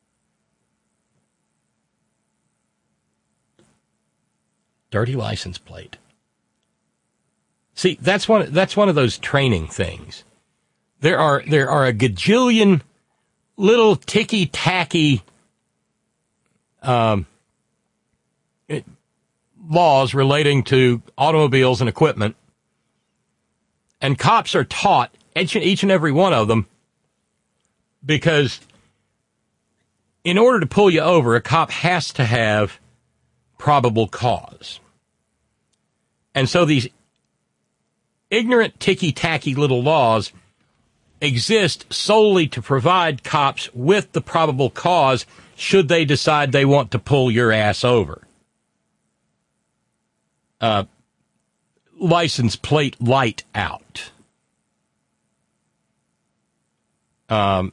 Dirty license plate. See, that's one, that's one of those training things. There are, there are a gajillion little ticky-tacky um, it, laws relating to automobiles and equipment. And cops are taught, each, each and every one of them, because in order to pull you over, a cop has to have probable cause. And so these ignorant, ticky-tacky little laws exist solely to provide cops with the probable cause should they decide they want to pull your ass over. Uh, license plate light out. Um,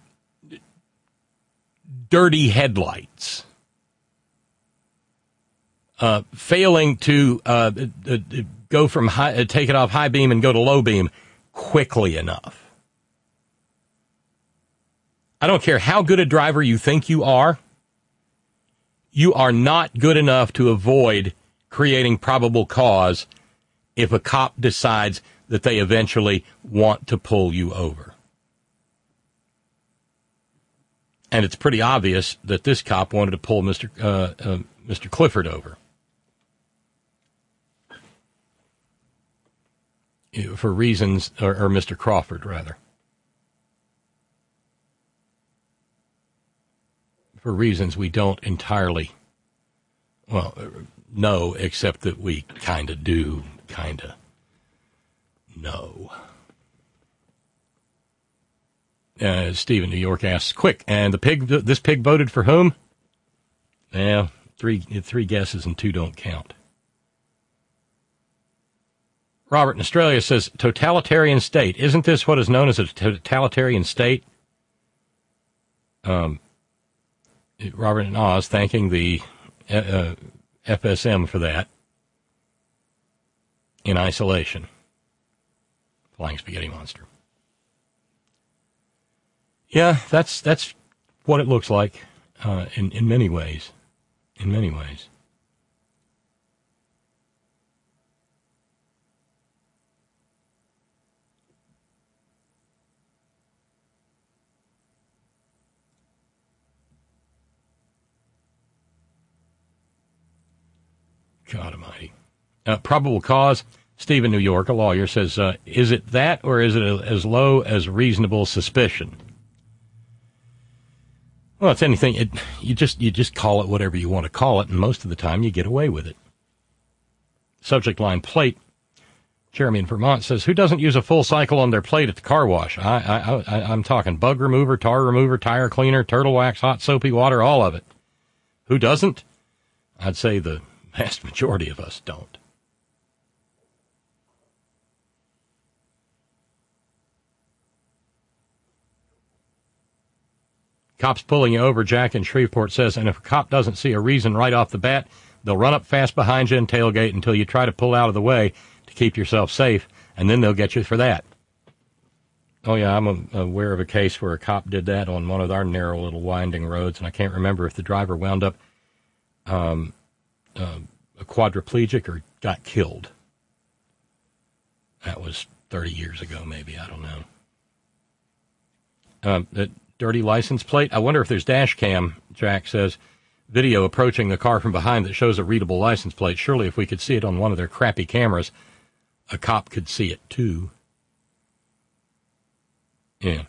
dirty headlights. Uh, failing to uh, uh, go from high, uh, take it off high beam and go to low beam quickly enough. I don't care how good a driver you think you are, you are not good enough to avoid creating probable cause if a cop decides that they eventually want to pull you over. And it's pretty obvious that this cop wanted to pull Mister Uh, uh, Mister Clifford over. For reasons, or, or Mister Crawford, rather. For reasons we don't entirely, well, know, except that we kind of do, kind of know. Uh, Steve in New York asks, quick, and the pig, this pig voted for whom? Yeah, three, three guesses and two don't count. Robert in Australia says, totalitarian state. Isn't this what is known as a totalitarian state? Um, Robert in Oz thanking the uh, F S M for that. In isolation. Flying Spaghetti Monster. Yeah, that's that's what it looks like uh, in, in many ways. In many ways. God almighty. Uh, probable cause, Steve in New York, a lawyer, says, uh, is it that or is it a, as low as reasonable suspicion? Well, it's anything. It, you just you just call it whatever you want to call it, and most of the time you get away with it. Subject line plate. Jeremy in Vermont says, who doesn't use a full cycle on their plate at the car wash? I, I, I, I'm talking bug remover, tar remover, tire cleaner, turtle wax, hot soapy water, all of it. Who doesn't? I'd say the vast majority of us don't. Cops pulling you over, Jack in Shreveport says, and if a cop doesn't see a reason right off the bat, they'll run up fast behind you and tailgate until you try to pull out of the way to keep yourself safe, and then they'll get you for that. Oh, yeah, I'm aware of a case where a cop did that on one of our narrow little winding roads, and I can't remember if the driver wound up um, uh, a quadriplegic or got killed. That was thirty years ago, maybe. I don't know. Um, the dirty license plate. I wonder if there's dash cam, Jack says, video approaching the car from behind that shows a readable license plate. Surely if we could see it on one of their crappy cameras, a cop could see it too. Yeah.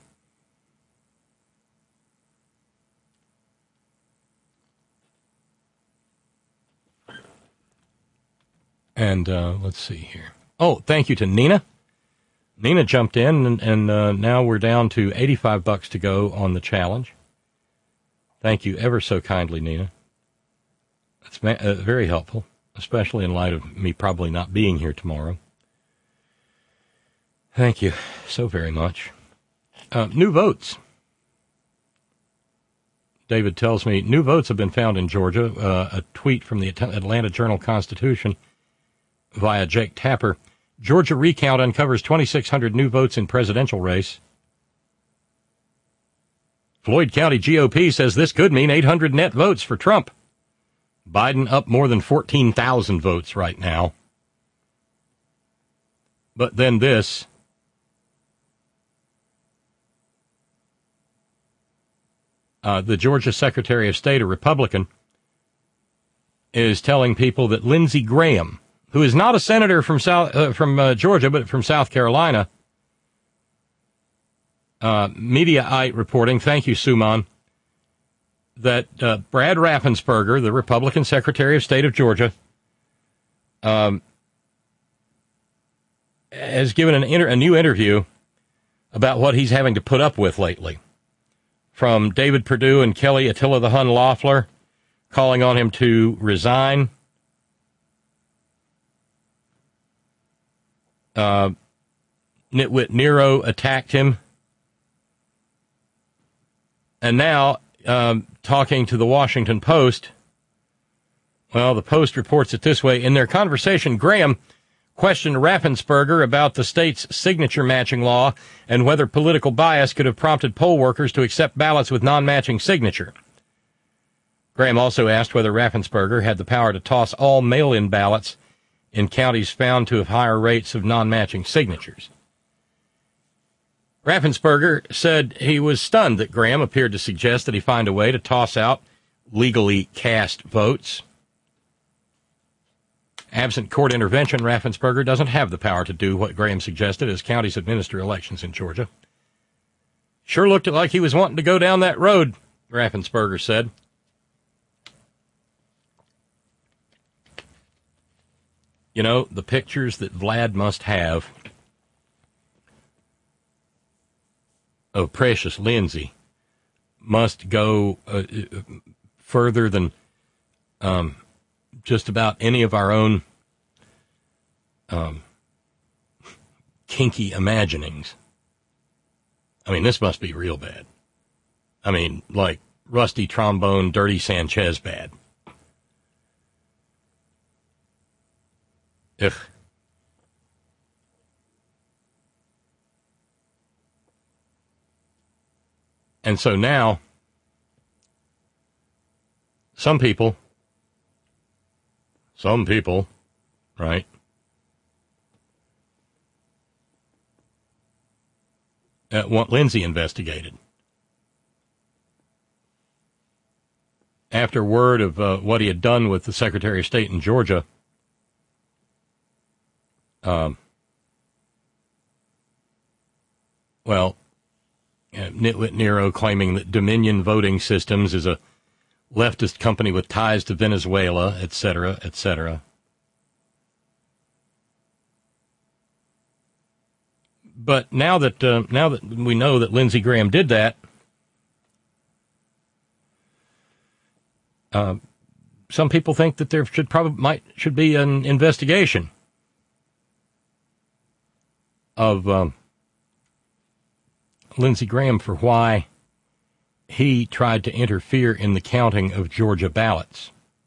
And uh, let's see here. Oh, thank you to Nina. Nina jumped in, and, and uh, now we're down to eighty-five bucks to go on the challenge. Thank you ever so kindly, Nina. That's ma- uh, very helpful, especially in light of me probably not being here tomorrow. Thank you so very much. Uh, new votes. David tells me new votes have been found in Georgia. Uh, a tweet from the Atlanta Journal-Constitution via Jake Tapper. Georgia recount uncovers twenty-six hundred new votes in presidential race. Floyd County G O P says this could mean eight hundred net votes for Trump. Biden up more than fourteen thousand votes right now. But then this. Uh, the Georgia Secretary of State, a Republican, is telling people that Lindsey Graham, who is not a senator from South uh, from uh, Georgia, but from South Carolina, uh, Mediaite reporting, thank you, Suman, that uh, Brad Raffensperger, the Republican Secretary of State of Georgia, um, has given an inter- a new interview about what he's having to put up with lately. From David Perdue and Kelly Attila the Hun Loeffler calling on him to resign. Uh, Nitwit Nero attacked him. And now, um, talking to the Washington Post, well, the Post reports it this way. In their conversation, Graham questioned Raffensperger about the state's signature matching law and whether political bias could have prompted poll workers to accept ballots with non-matching signature. Graham also asked whether Raffensperger had the power to toss all mail-in ballots in counties found to have higher rates of non-matching signatures. Raffensperger said he was stunned that Graham appeared to suggest that he find a way to toss out legally cast votes. Absent court intervention, Raffensperger doesn't have the power to do what Graham suggested as counties administer elections in Georgia. Sure looked like he was wanting to go down that road, Raffensperger said. You know, the pictures that Vlad must have of Precious Lindsay must go uh, further than um, just about any of our own um, kinky imaginings. I mean, this must be real bad. I mean, like Rusty Trombone, Dirty Sanchez bad. Ugh. And so now, some people, some people, right, uh, want Lindsay investigated. After word of uh, what he had done with the Secretary of State in Georgia, um, well, Uh, Nitwit Nero claiming that Dominion Voting Systems is a leftist company with ties to Venezuela, et cetera, et cetera. But now that uh, now that we know that Lindsey Graham did that, uh, some people think that there should probably might should be an investigation of Um, Lindsey Graham for why he tried to interfere in the counting of Georgia ballots.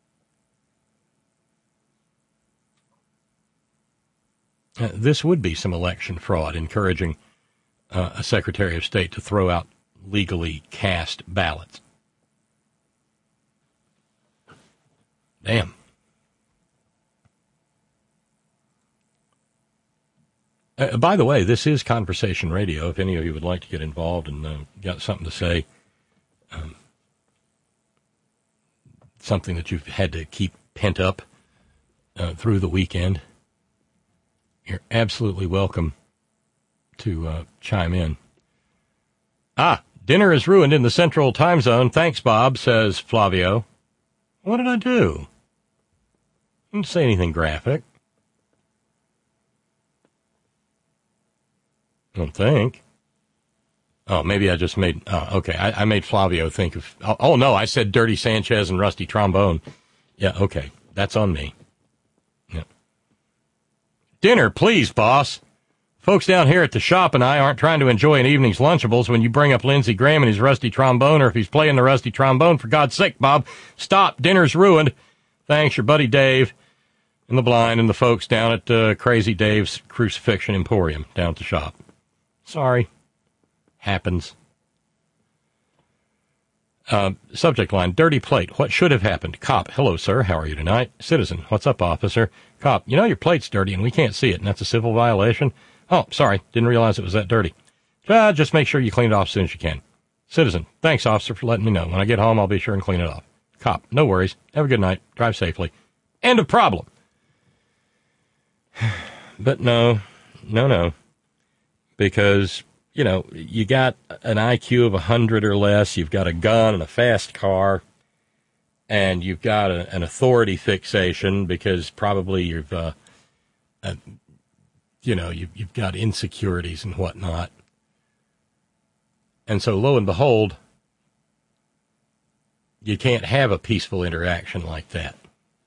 Uh, this would be some election fraud, encouraging uh, a Secretary of State to throw out legally cast ballots. Damn. Uh, by the way, this is Conversation Radio. If any of you would like to get involved and uh, got something to say, um, something that you've had to keep pent up uh, through the weekend, you're absolutely welcome to uh, chime in. Ah, dinner is ruined in the Central Time Zone. Thanks, Bob, says Flavio. What did I do? I didn't say anything graphic. I don't think. Oh, maybe I just made, oh, okay, I, I made Flavio think of, oh, oh, no, I said Dirty Sanchez and Rusty Trombone. Yeah, okay, that's on me. Yeah. Dinner, please, boss. Folks down here at the shop and I aren't trying to enjoy an evening's Lunchables when you bring up Lindsey Graham and his Rusty Trombone, or if he's playing the Rusty Trombone, for God's sake, Bob, stop, dinner's ruined. Thanks, your buddy Dave and the blind and the folks down at uh, Crazy Dave's Crucifixion Emporium down at the shop. Sorry. Happens. Uh, subject line, dirty plate. What should have happened? Cop, hello, sir. How are you tonight? Citizen, what's up, officer? Cop, you know your plate's dirty and we can't see it, and that's a civil violation? Oh, sorry. Didn't realize it was that dirty. Uh, just make sure you clean it off as soon as you can. Citizen, thanks, officer, for letting me know. When I get home, I'll be sure and clean it off. Cop, no worries. Have a good night. Drive safely. End of problem. But no, no, no. Because you know, you got an I Q of one hundred or less, you've got a gun and a fast car, and you've got a, an authority fixation because probably you've, uh, uh, you know, you've, you've got insecurities and whatnot. And so, lo and behold, you can't have a peaceful interaction like that.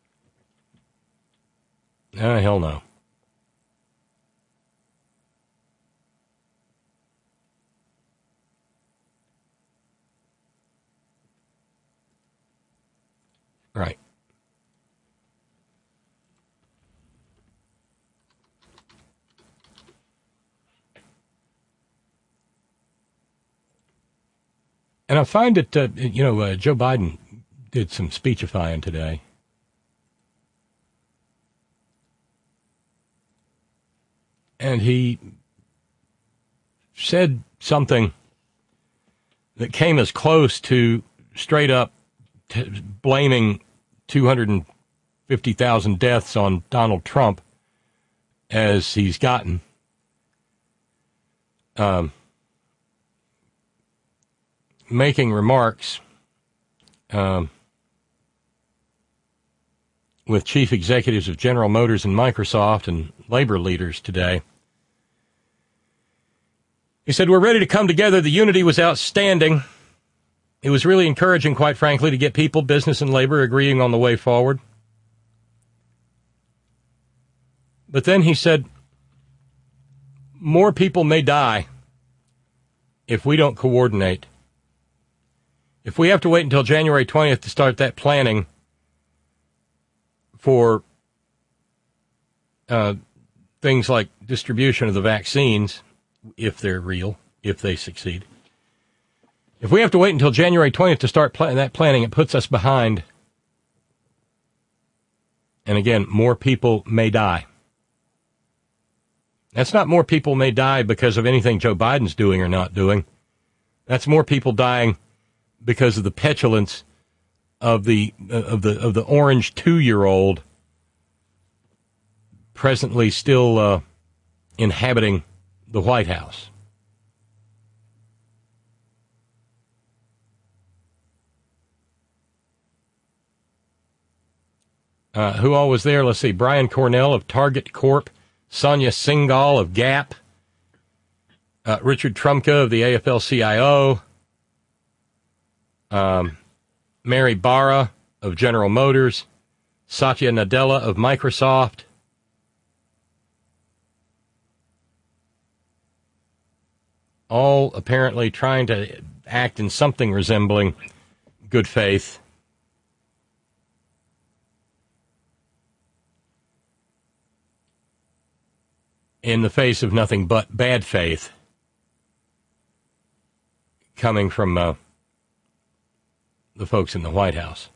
Oh, hell no. Right. And I find that, uh, you know, uh, Joe Biden did some speechifying today. And he said something that came as close to straight up t- blaming two hundred fifty thousand deaths on Donald Trump as he's gotten. Um, making remarks um, with chief executives of General Motors and Microsoft and labor leaders today. He said, "We're ready to come together. The unity was outstanding. It was really encouraging, quite frankly, to get people, business, and labor agreeing on the way forward." But then he said, "More people may die if we don't coordinate. If we have to wait until January twentieth to start that planning for uh, things like distribution of the vaccines, if they're real, if they succeed. If we have to wait until January twentieth to start pl- that planning, it puts us behind. And again, more people may die." That's not more people may die because of anything Joe Biden's doing or not doing. That's more people dying because of the petulance of the uh, of the of the orange two-year-old presently still uh, inhabiting the White House. Uh, who all was there? Let's see. Brian Cornell of Target Corp, Sonia Singhal of Gap, uh, Richard Trumka of the A F L C I O, um, Mary Barra of General Motors, Satya Nadella of Microsoft, all apparently trying to act in something resembling good faith. In the face of nothing but bad faith coming from uh, the folks in the White House.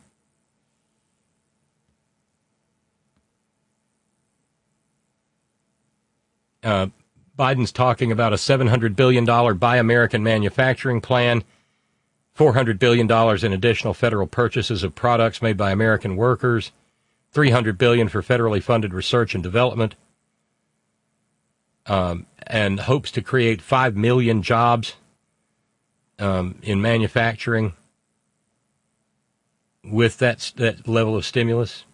Uh, Biden's talking about a seven hundred billion dollars Buy American manufacturing plan, four hundred billion dollars in additional federal purchases of products made by American workers, three hundred billion dollars for federally funded research and development, um, and hopes to create five million jobs um, in manufacturing with that, that level of stimulus.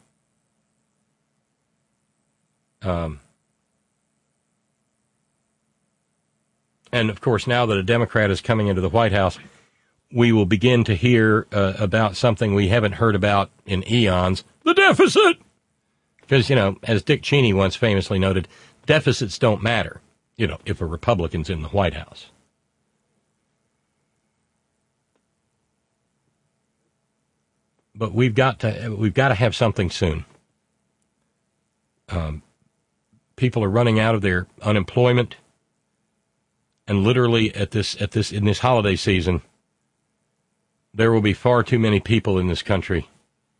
Um And, of course, now that a Democrat is coming into the White House, we will begin to hear uh, about something we haven't heard about in eons, the deficit. Because, you know, as Dick Cheney once famously noted, deficits don't matter, you know, if a Republican's in the White House. But we've got to we've got to have something soon. Um, people are running out of their unemployment. And literally at this at this in this holiday season, there will be far too many people in this country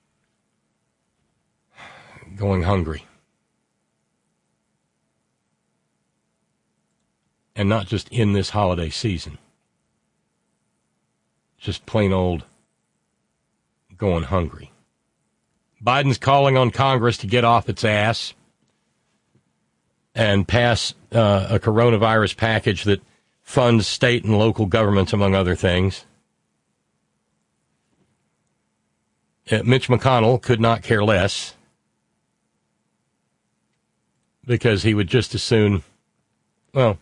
going hungry. And not just in this holiday season. Just plain old going hungry. Biden's calling on Congress to get off its ass and pass uh, a coronavirus package that funds state and local governments, among other things. Uh, Mitch McConnell could not care less because he would just as soon, well,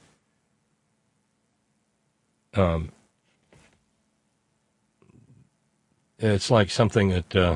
um, it's like something that, uh,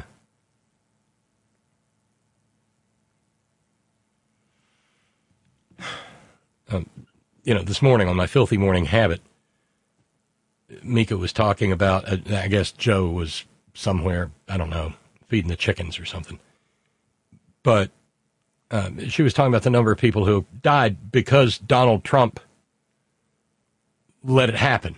um, you know, this morning on my Filthy Morning Habit, Mika was talking about, uh, I guess Joe was somewhere, I don't know, feeding the chickens or something. But um, she was talking about the number of people who died because Donald Trump let it happen.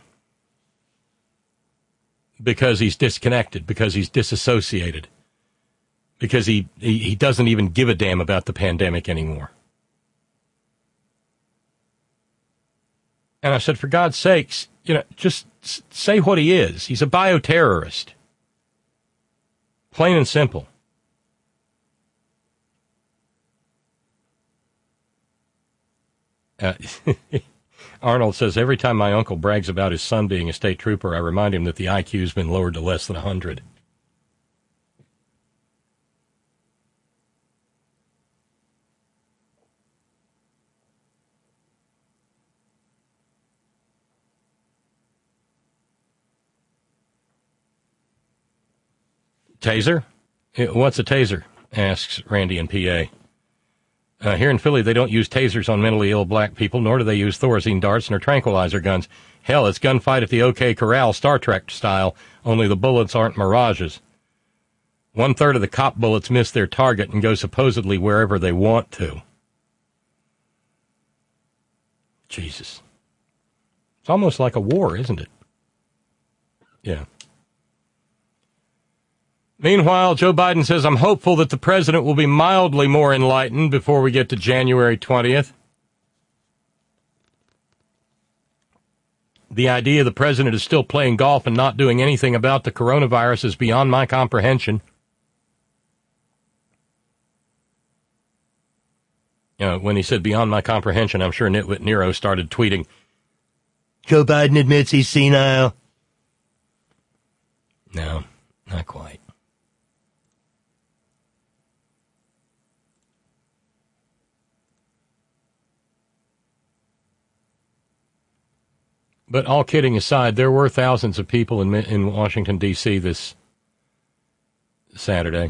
Because he's disconnected, because he's disassociated, because he, he, he doesn't even give a damn about the pandemic anymore. And I said, for God's sakes, you know, just say what he is. He's a bioterrorist. Plain and simple. Uh, Arnold says, every time my uncle brags about his son being a state trooper, I remind him that the I Q's been lowered to less than one hundred. Taser? What's a taser? Asks Randy in P A. Uh, here in Philly, they don't use tasers on mentally ill black people, nor do they use Thorazine darts nor tranquilizer guns. Hell, it's gunfight at the OK Corral, Star Trek style, only the bullets aren't mirages. One-third of the cop bullets miss their target and go supposedly wherever they want to. Jesus. It's almost like a war, isn't it? Yeah. Meanwhile, Joe Biden says, I'm hopeful that the president will be mildly more enlightened before we get to January twentieth. The idea the president is still playing golf and not doing anything about the coronavirus is beyond my comprehension. You know, when he said beyond my comprehension, I'm sure Nitwit Nero started tweeting, Joe Biden admits he's senile. No, not quite. But all kidding aside, there were thousands of people in in Washington, D C this Saturday.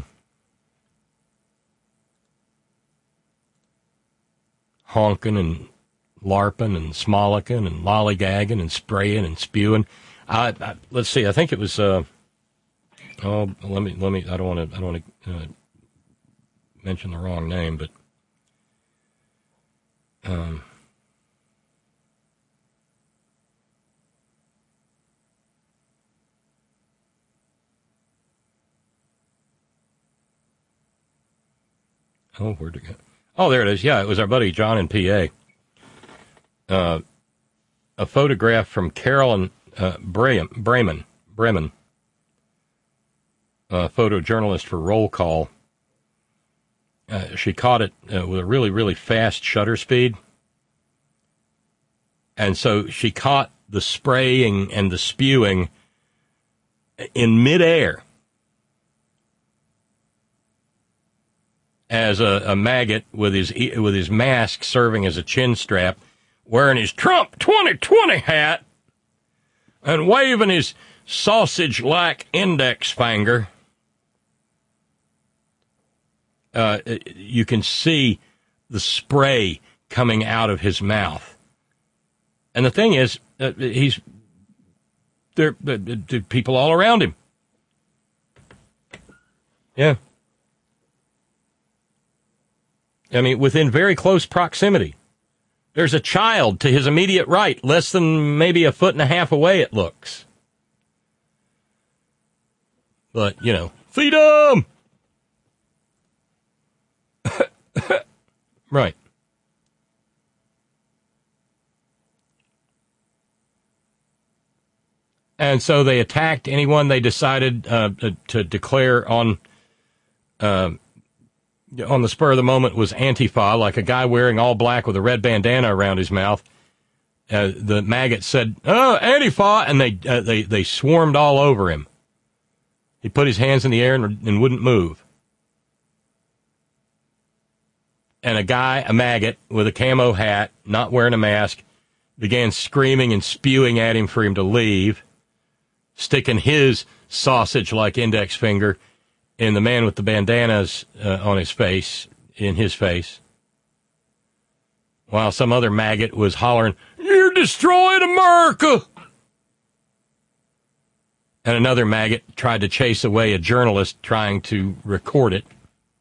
Honking and larping and smolicking and lollygagging and spraying and spewing. I, I, let's see, I think it was, uh, oh, let me, let me, I don't want to, I don't want to uh, mention the wrong name, but, um, Oh, where'd it go? Oh, there it is. Yeah, it was our buddy John in P A. Uh, a photograph from Carolyn uh, Bremen, Bremen, Bremen, uh, photojournalist for Roll Call. Uh, she caught it uh, with a really, really fast shutter speed. And so she caught the spraying and the spewing in midair. As a, a maggot with his with his mask serving as a chin strap, wearing his Trump twenty twenty hat, and waving his sausage-like index finger. Uh, you can see the spray coming out of his mouth. And the thing is, uh, he's there. Uh, people all around him. Yeah. I mean, within very close proximity. There's a child to his immediate right, less than maybe a foot and a half away, it looks. But, you know, feed him! Right. And so they attacked anyone they decided uh, to, to declare on... Uh, on the spur of the moment was Antifa, like a guy wearing all black with a red bandana around his mouth. Uh, the maggot said, "Oh, Antifa," and they uh, they they swarmed all over him. He put his hands in the air and, and wouldn't move. And a guy, a maggot, with a camo hat, not wearing a mask, began screaming and spewing at him for him to leave, sticking his sausage-like index finger in the man with the bandanas uh, on his face, in his face, while some other maggot was hollering, "You're destroying America!" And another maggot tried to chase away a journalist trying to record it.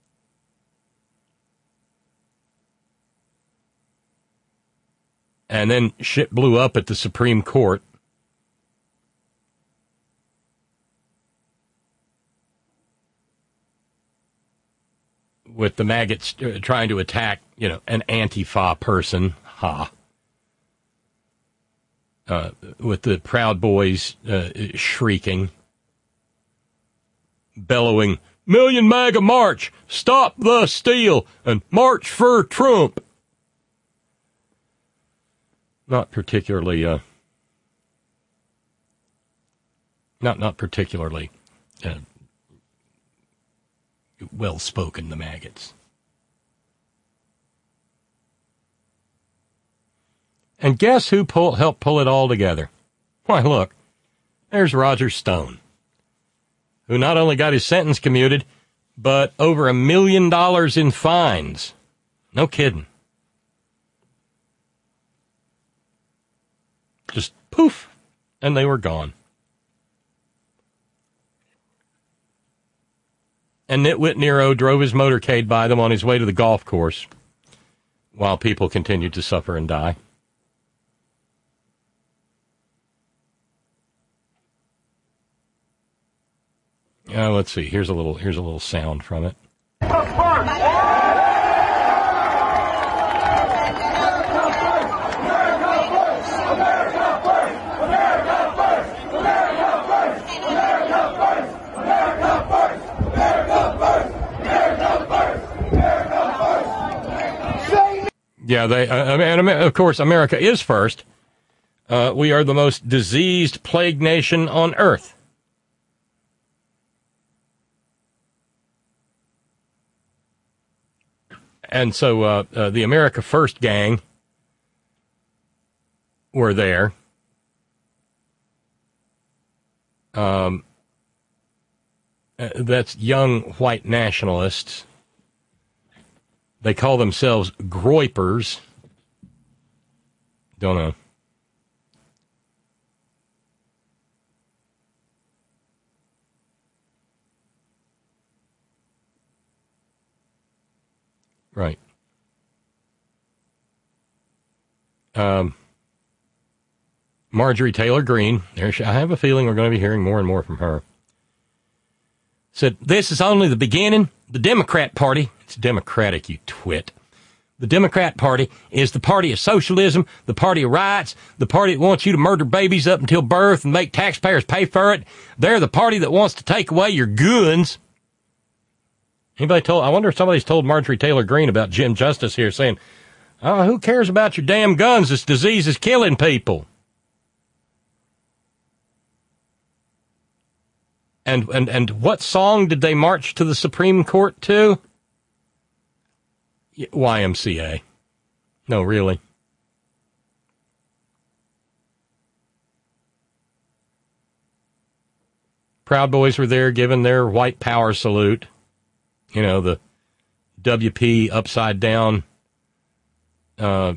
And then shit blew up at the Supreme Court. With the maggots trying to attack, you know, an Antifa person. Ha. Uh, with the Proud Boys uh, shrieking, bellowing, "Million MAGA march! Stop the steal! And march for Trump!" Not particularly, uh, not not particularly uh, well-spoken, the maggots. And guess who pull, helped pull it all together? Why, look, there's Roger Stone, who not only got his sentence commuted, but over a million dollars in fines. No kidding. Just poof, and they were gone. And Nitwit Nero drove his motorcade by them on his way to the golf course, while people continued to suffer and die. Uh, let's see. Here's a little. Here's a little sound from it. Yeah, they. Uh, and of course, America is first. Uh, we are the most diseased, plagued nation on earth. And so uh, uh, the America First gang were there. Um, uh, that's young white nationalists. They call themselves groypers. Don't know. Right. Um, Marjorie Taylor Greene, there she, I have a feeling we're going to be hearing more and more from her, said, "This is only the beginning. The Democrat Party," it's Democratic, you twit. "The Democrat Party is the party of socialism, the party of rights, the party that wants you to murder babies up until birth and make taxpayers pay for it. They're the party that wants to take away your guns." Anybody told, I wonder if somebody's told Marjorie Taylor Greene about Jim Justice here, saying, "Oh, who cares about your damn guns? This disease is killing people." And, and, and what song did they march to the Supreme Court to? Y M C A. No, really. Proud Boys were there giving their white power salute. You know, the W P upside down uh,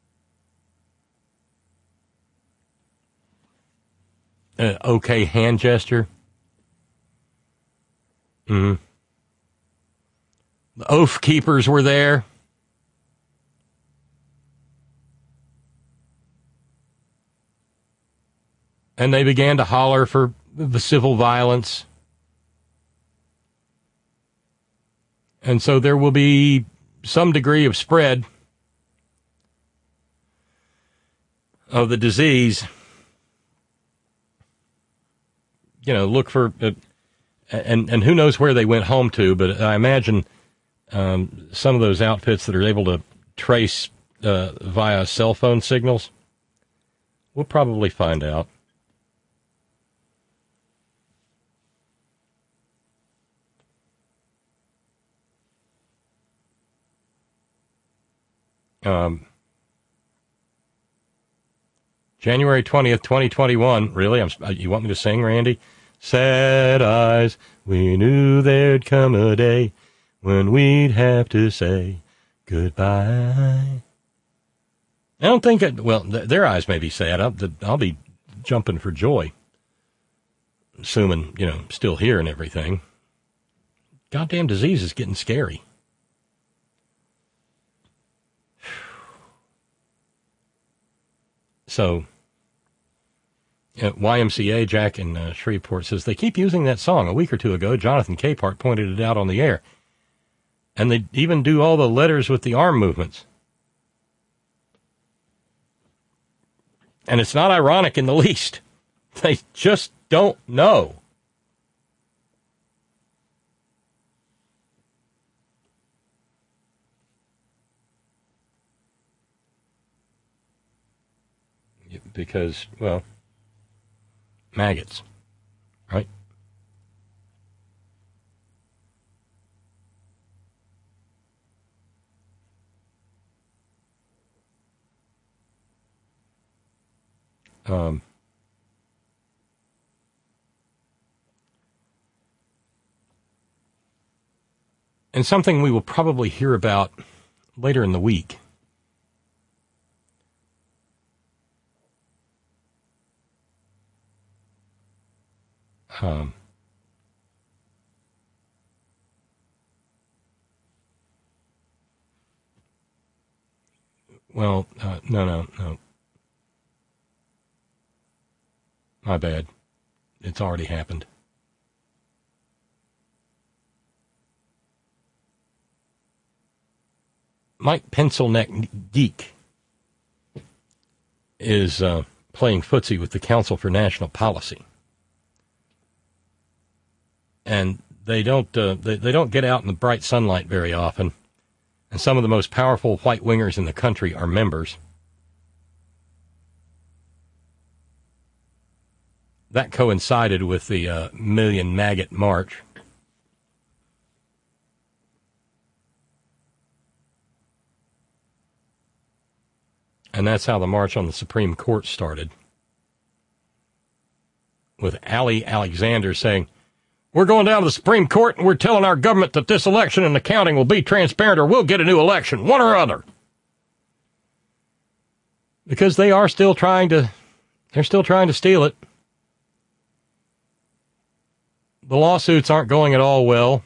uh, okay hand gesture. Mm-hmm. The Oath Keepers were there. And they began to holler for the civil violence. And so there will be some degree of spread of the disease. You know, look for, uh, and and who knows where they went home to, but I imagine um, some of those outfits that are able to trace uh, via cell phone signals We'll probably find out. Um, January twentieth, twenty twenty-one. Really? I'm, you want me to sing, Randy? Sad eyes, we knew there'd come a day when we'd have to say goodbye. I don't think it, well, th- their eyes may be sad. I'll, I'll be jumping for joy. Assuming, you know, still here and everything. Goddamn disease is getting scary. So, uh, Y M C A, Jack in uh, Shreveport says, they keep using that song. A week or two ago, Jonathan Capehart pointed it out on the air. And they even do all the letters with the arm movements. And it's not ironic in the least. They just don't know. Because, well, maggots, right? Um, and something we will probably hear about later in the week. Um, well, uh, no, no, no. My bad. It's already happened. Mike Pencilneck Geek is uh, playing footsie with the Council for National Policy. And they don't uh, they, they don't get out in the bright sunlight very often. And some of the most powerful white wingers in the country are members. That coincided with the uh, Million Maggot March. And that's how the march on the Supreme Court started. With Ali Alexander saying, we're going down to the Supreme Court and we're telling our government that this election and the counting will be transparent or we'll get a new election, one or other. Because they are still trying to, they're still trying to steal it. The lawsuits aren't going at all well.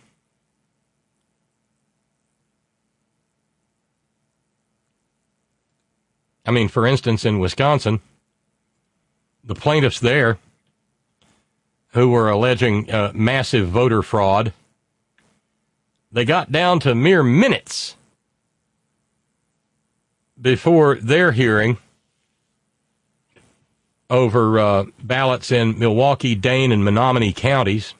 I mean, for instance, in Wisconsin, the plaintiffs there who were alleging uh, massive voter fraud, they got down to mere minutes before their hearing over uh, ballots in Milwaukee, Dane, and Menominee counties.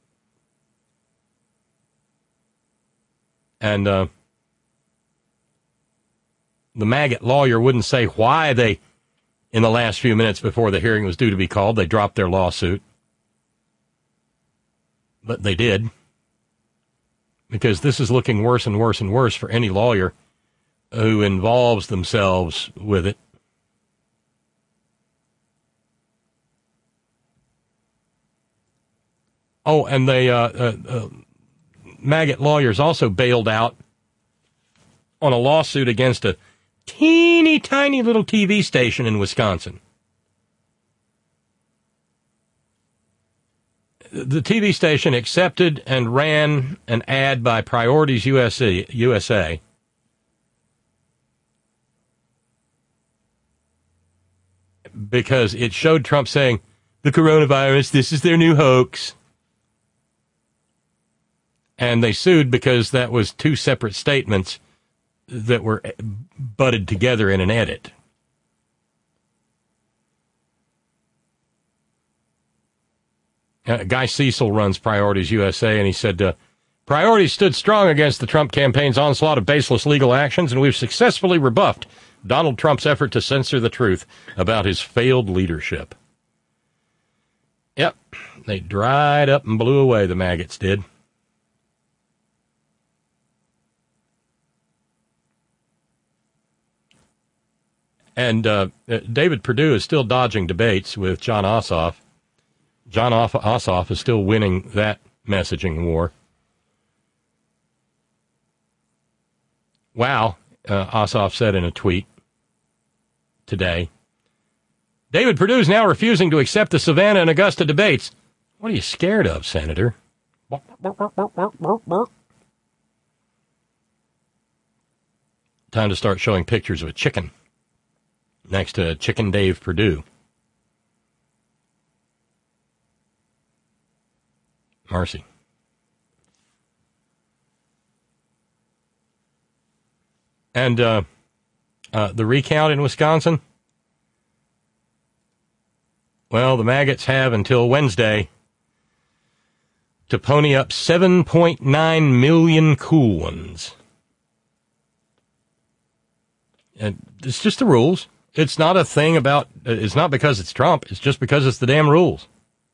And uh, the maggot lawyer wouldn't say why they, in the last few minutes before the hearing was due to be called, they dropped their lawsuit. But they did. Because this is looking worse and worse and worse for any lawyer who involves themselves with it. Oh, and they, uh, uh, uh, maggot lawyers also bailed out on a lawsuit against a teeny tiny little T V station in Wisconsin. The T V station accepted and ran an ad by Priorities U S A, U S A because it showed Trump saying, the coronavirus, this is their new hoax. And they sued because that was two separate statements that were butted together in an edit. Uh, Guy Cecil runs Priorities U S A, and he said, uh, Priorities stood strong against the Trump campaign's onslaught of baseless legal actions, and we've successfully rebuffed Donald Trump's effort to censor the truth about his failed leadership. Yep, they dried up and blew away, the maggots did. And uh, David Perdue is still dodging debates with John Ossoff. John Ossoff is still winning that messaging war. Wow, uh, Ossoff said in a tweet today. David Perdue is now refusing to accept the Savannah and Augusta debates. What are you scared of, Senator? Time to start showing pictures of a chicken next to Chicken Dave Perdue. Mercy. And uh, uh, the recount in Wisconsin? Well, the maggots have until Wednesday to pony up seven point nine million cool ones. And it's just the rules. It's not a thing about, it's not because it's Trump. It's just because it's the damn rules.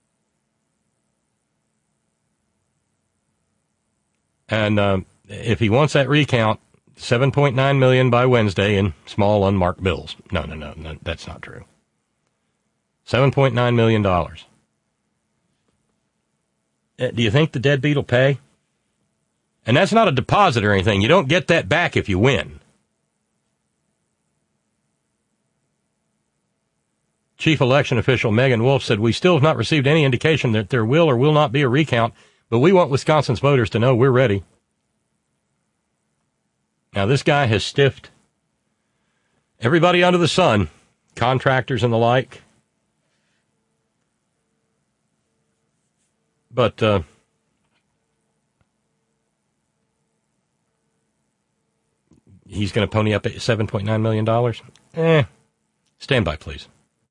And uh, if he wants that recount, seven point nine million by Wednesday in small unmarked bills. No, no, no, no, that's not true. seven point nine million dollars. Uh, do you think the deadbeat will pay? And that's not a deposit or anything. You don't get that back if you win. Chief election official Megan Wolf said, we still have not received any indication that there will or will not be a recount, but we want Wisconsin's voters to know we're ready. Now, this guy has stiffed everybody under the sun, contractors and the like. But uh, he's going to pony up seven point nine million dollars? Eh, stand by, please.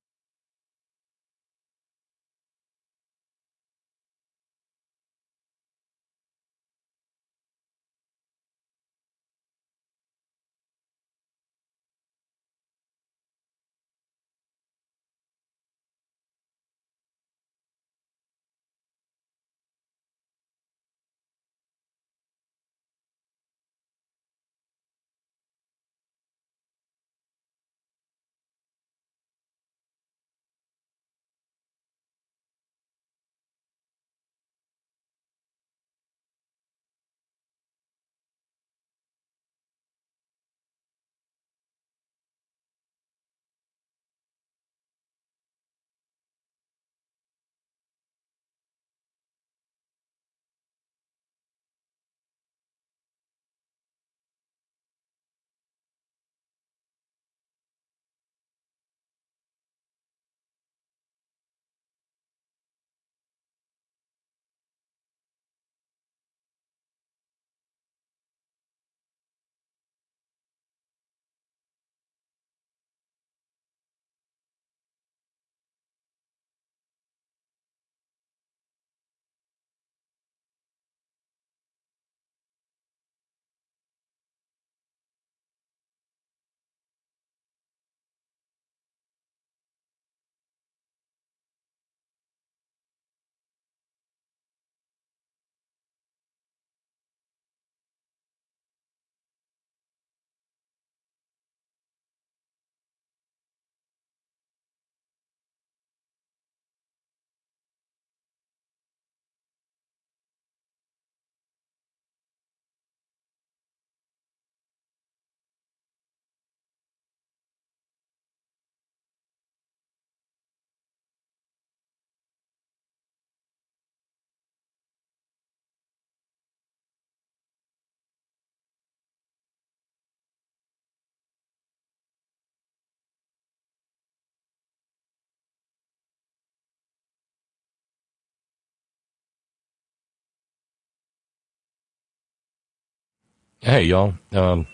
Hey, y'all. Um,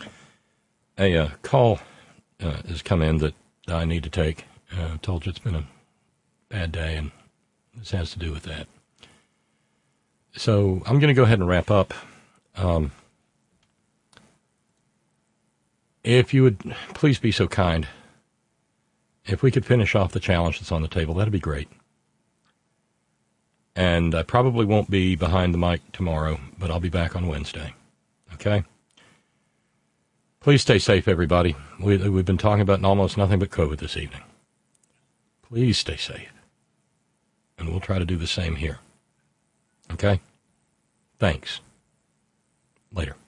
a uh, call uh, has come in that I need to take. I uh, told you it's been a bad day, and this has to do with that. So I'm going to go ahead and wrap up. Um, if you would please be so kind, if we could finish off the challenge that's on the table, that'd be great. And I probably won't be behind the mic tomorrow, but I'll be back on Wednesday. Okay? Please stay safe, everybody. We, we've been talking about almost nothing but COVID this evening. Please stay safe. And we'll try to do the same here. Okay? Thanks. Later.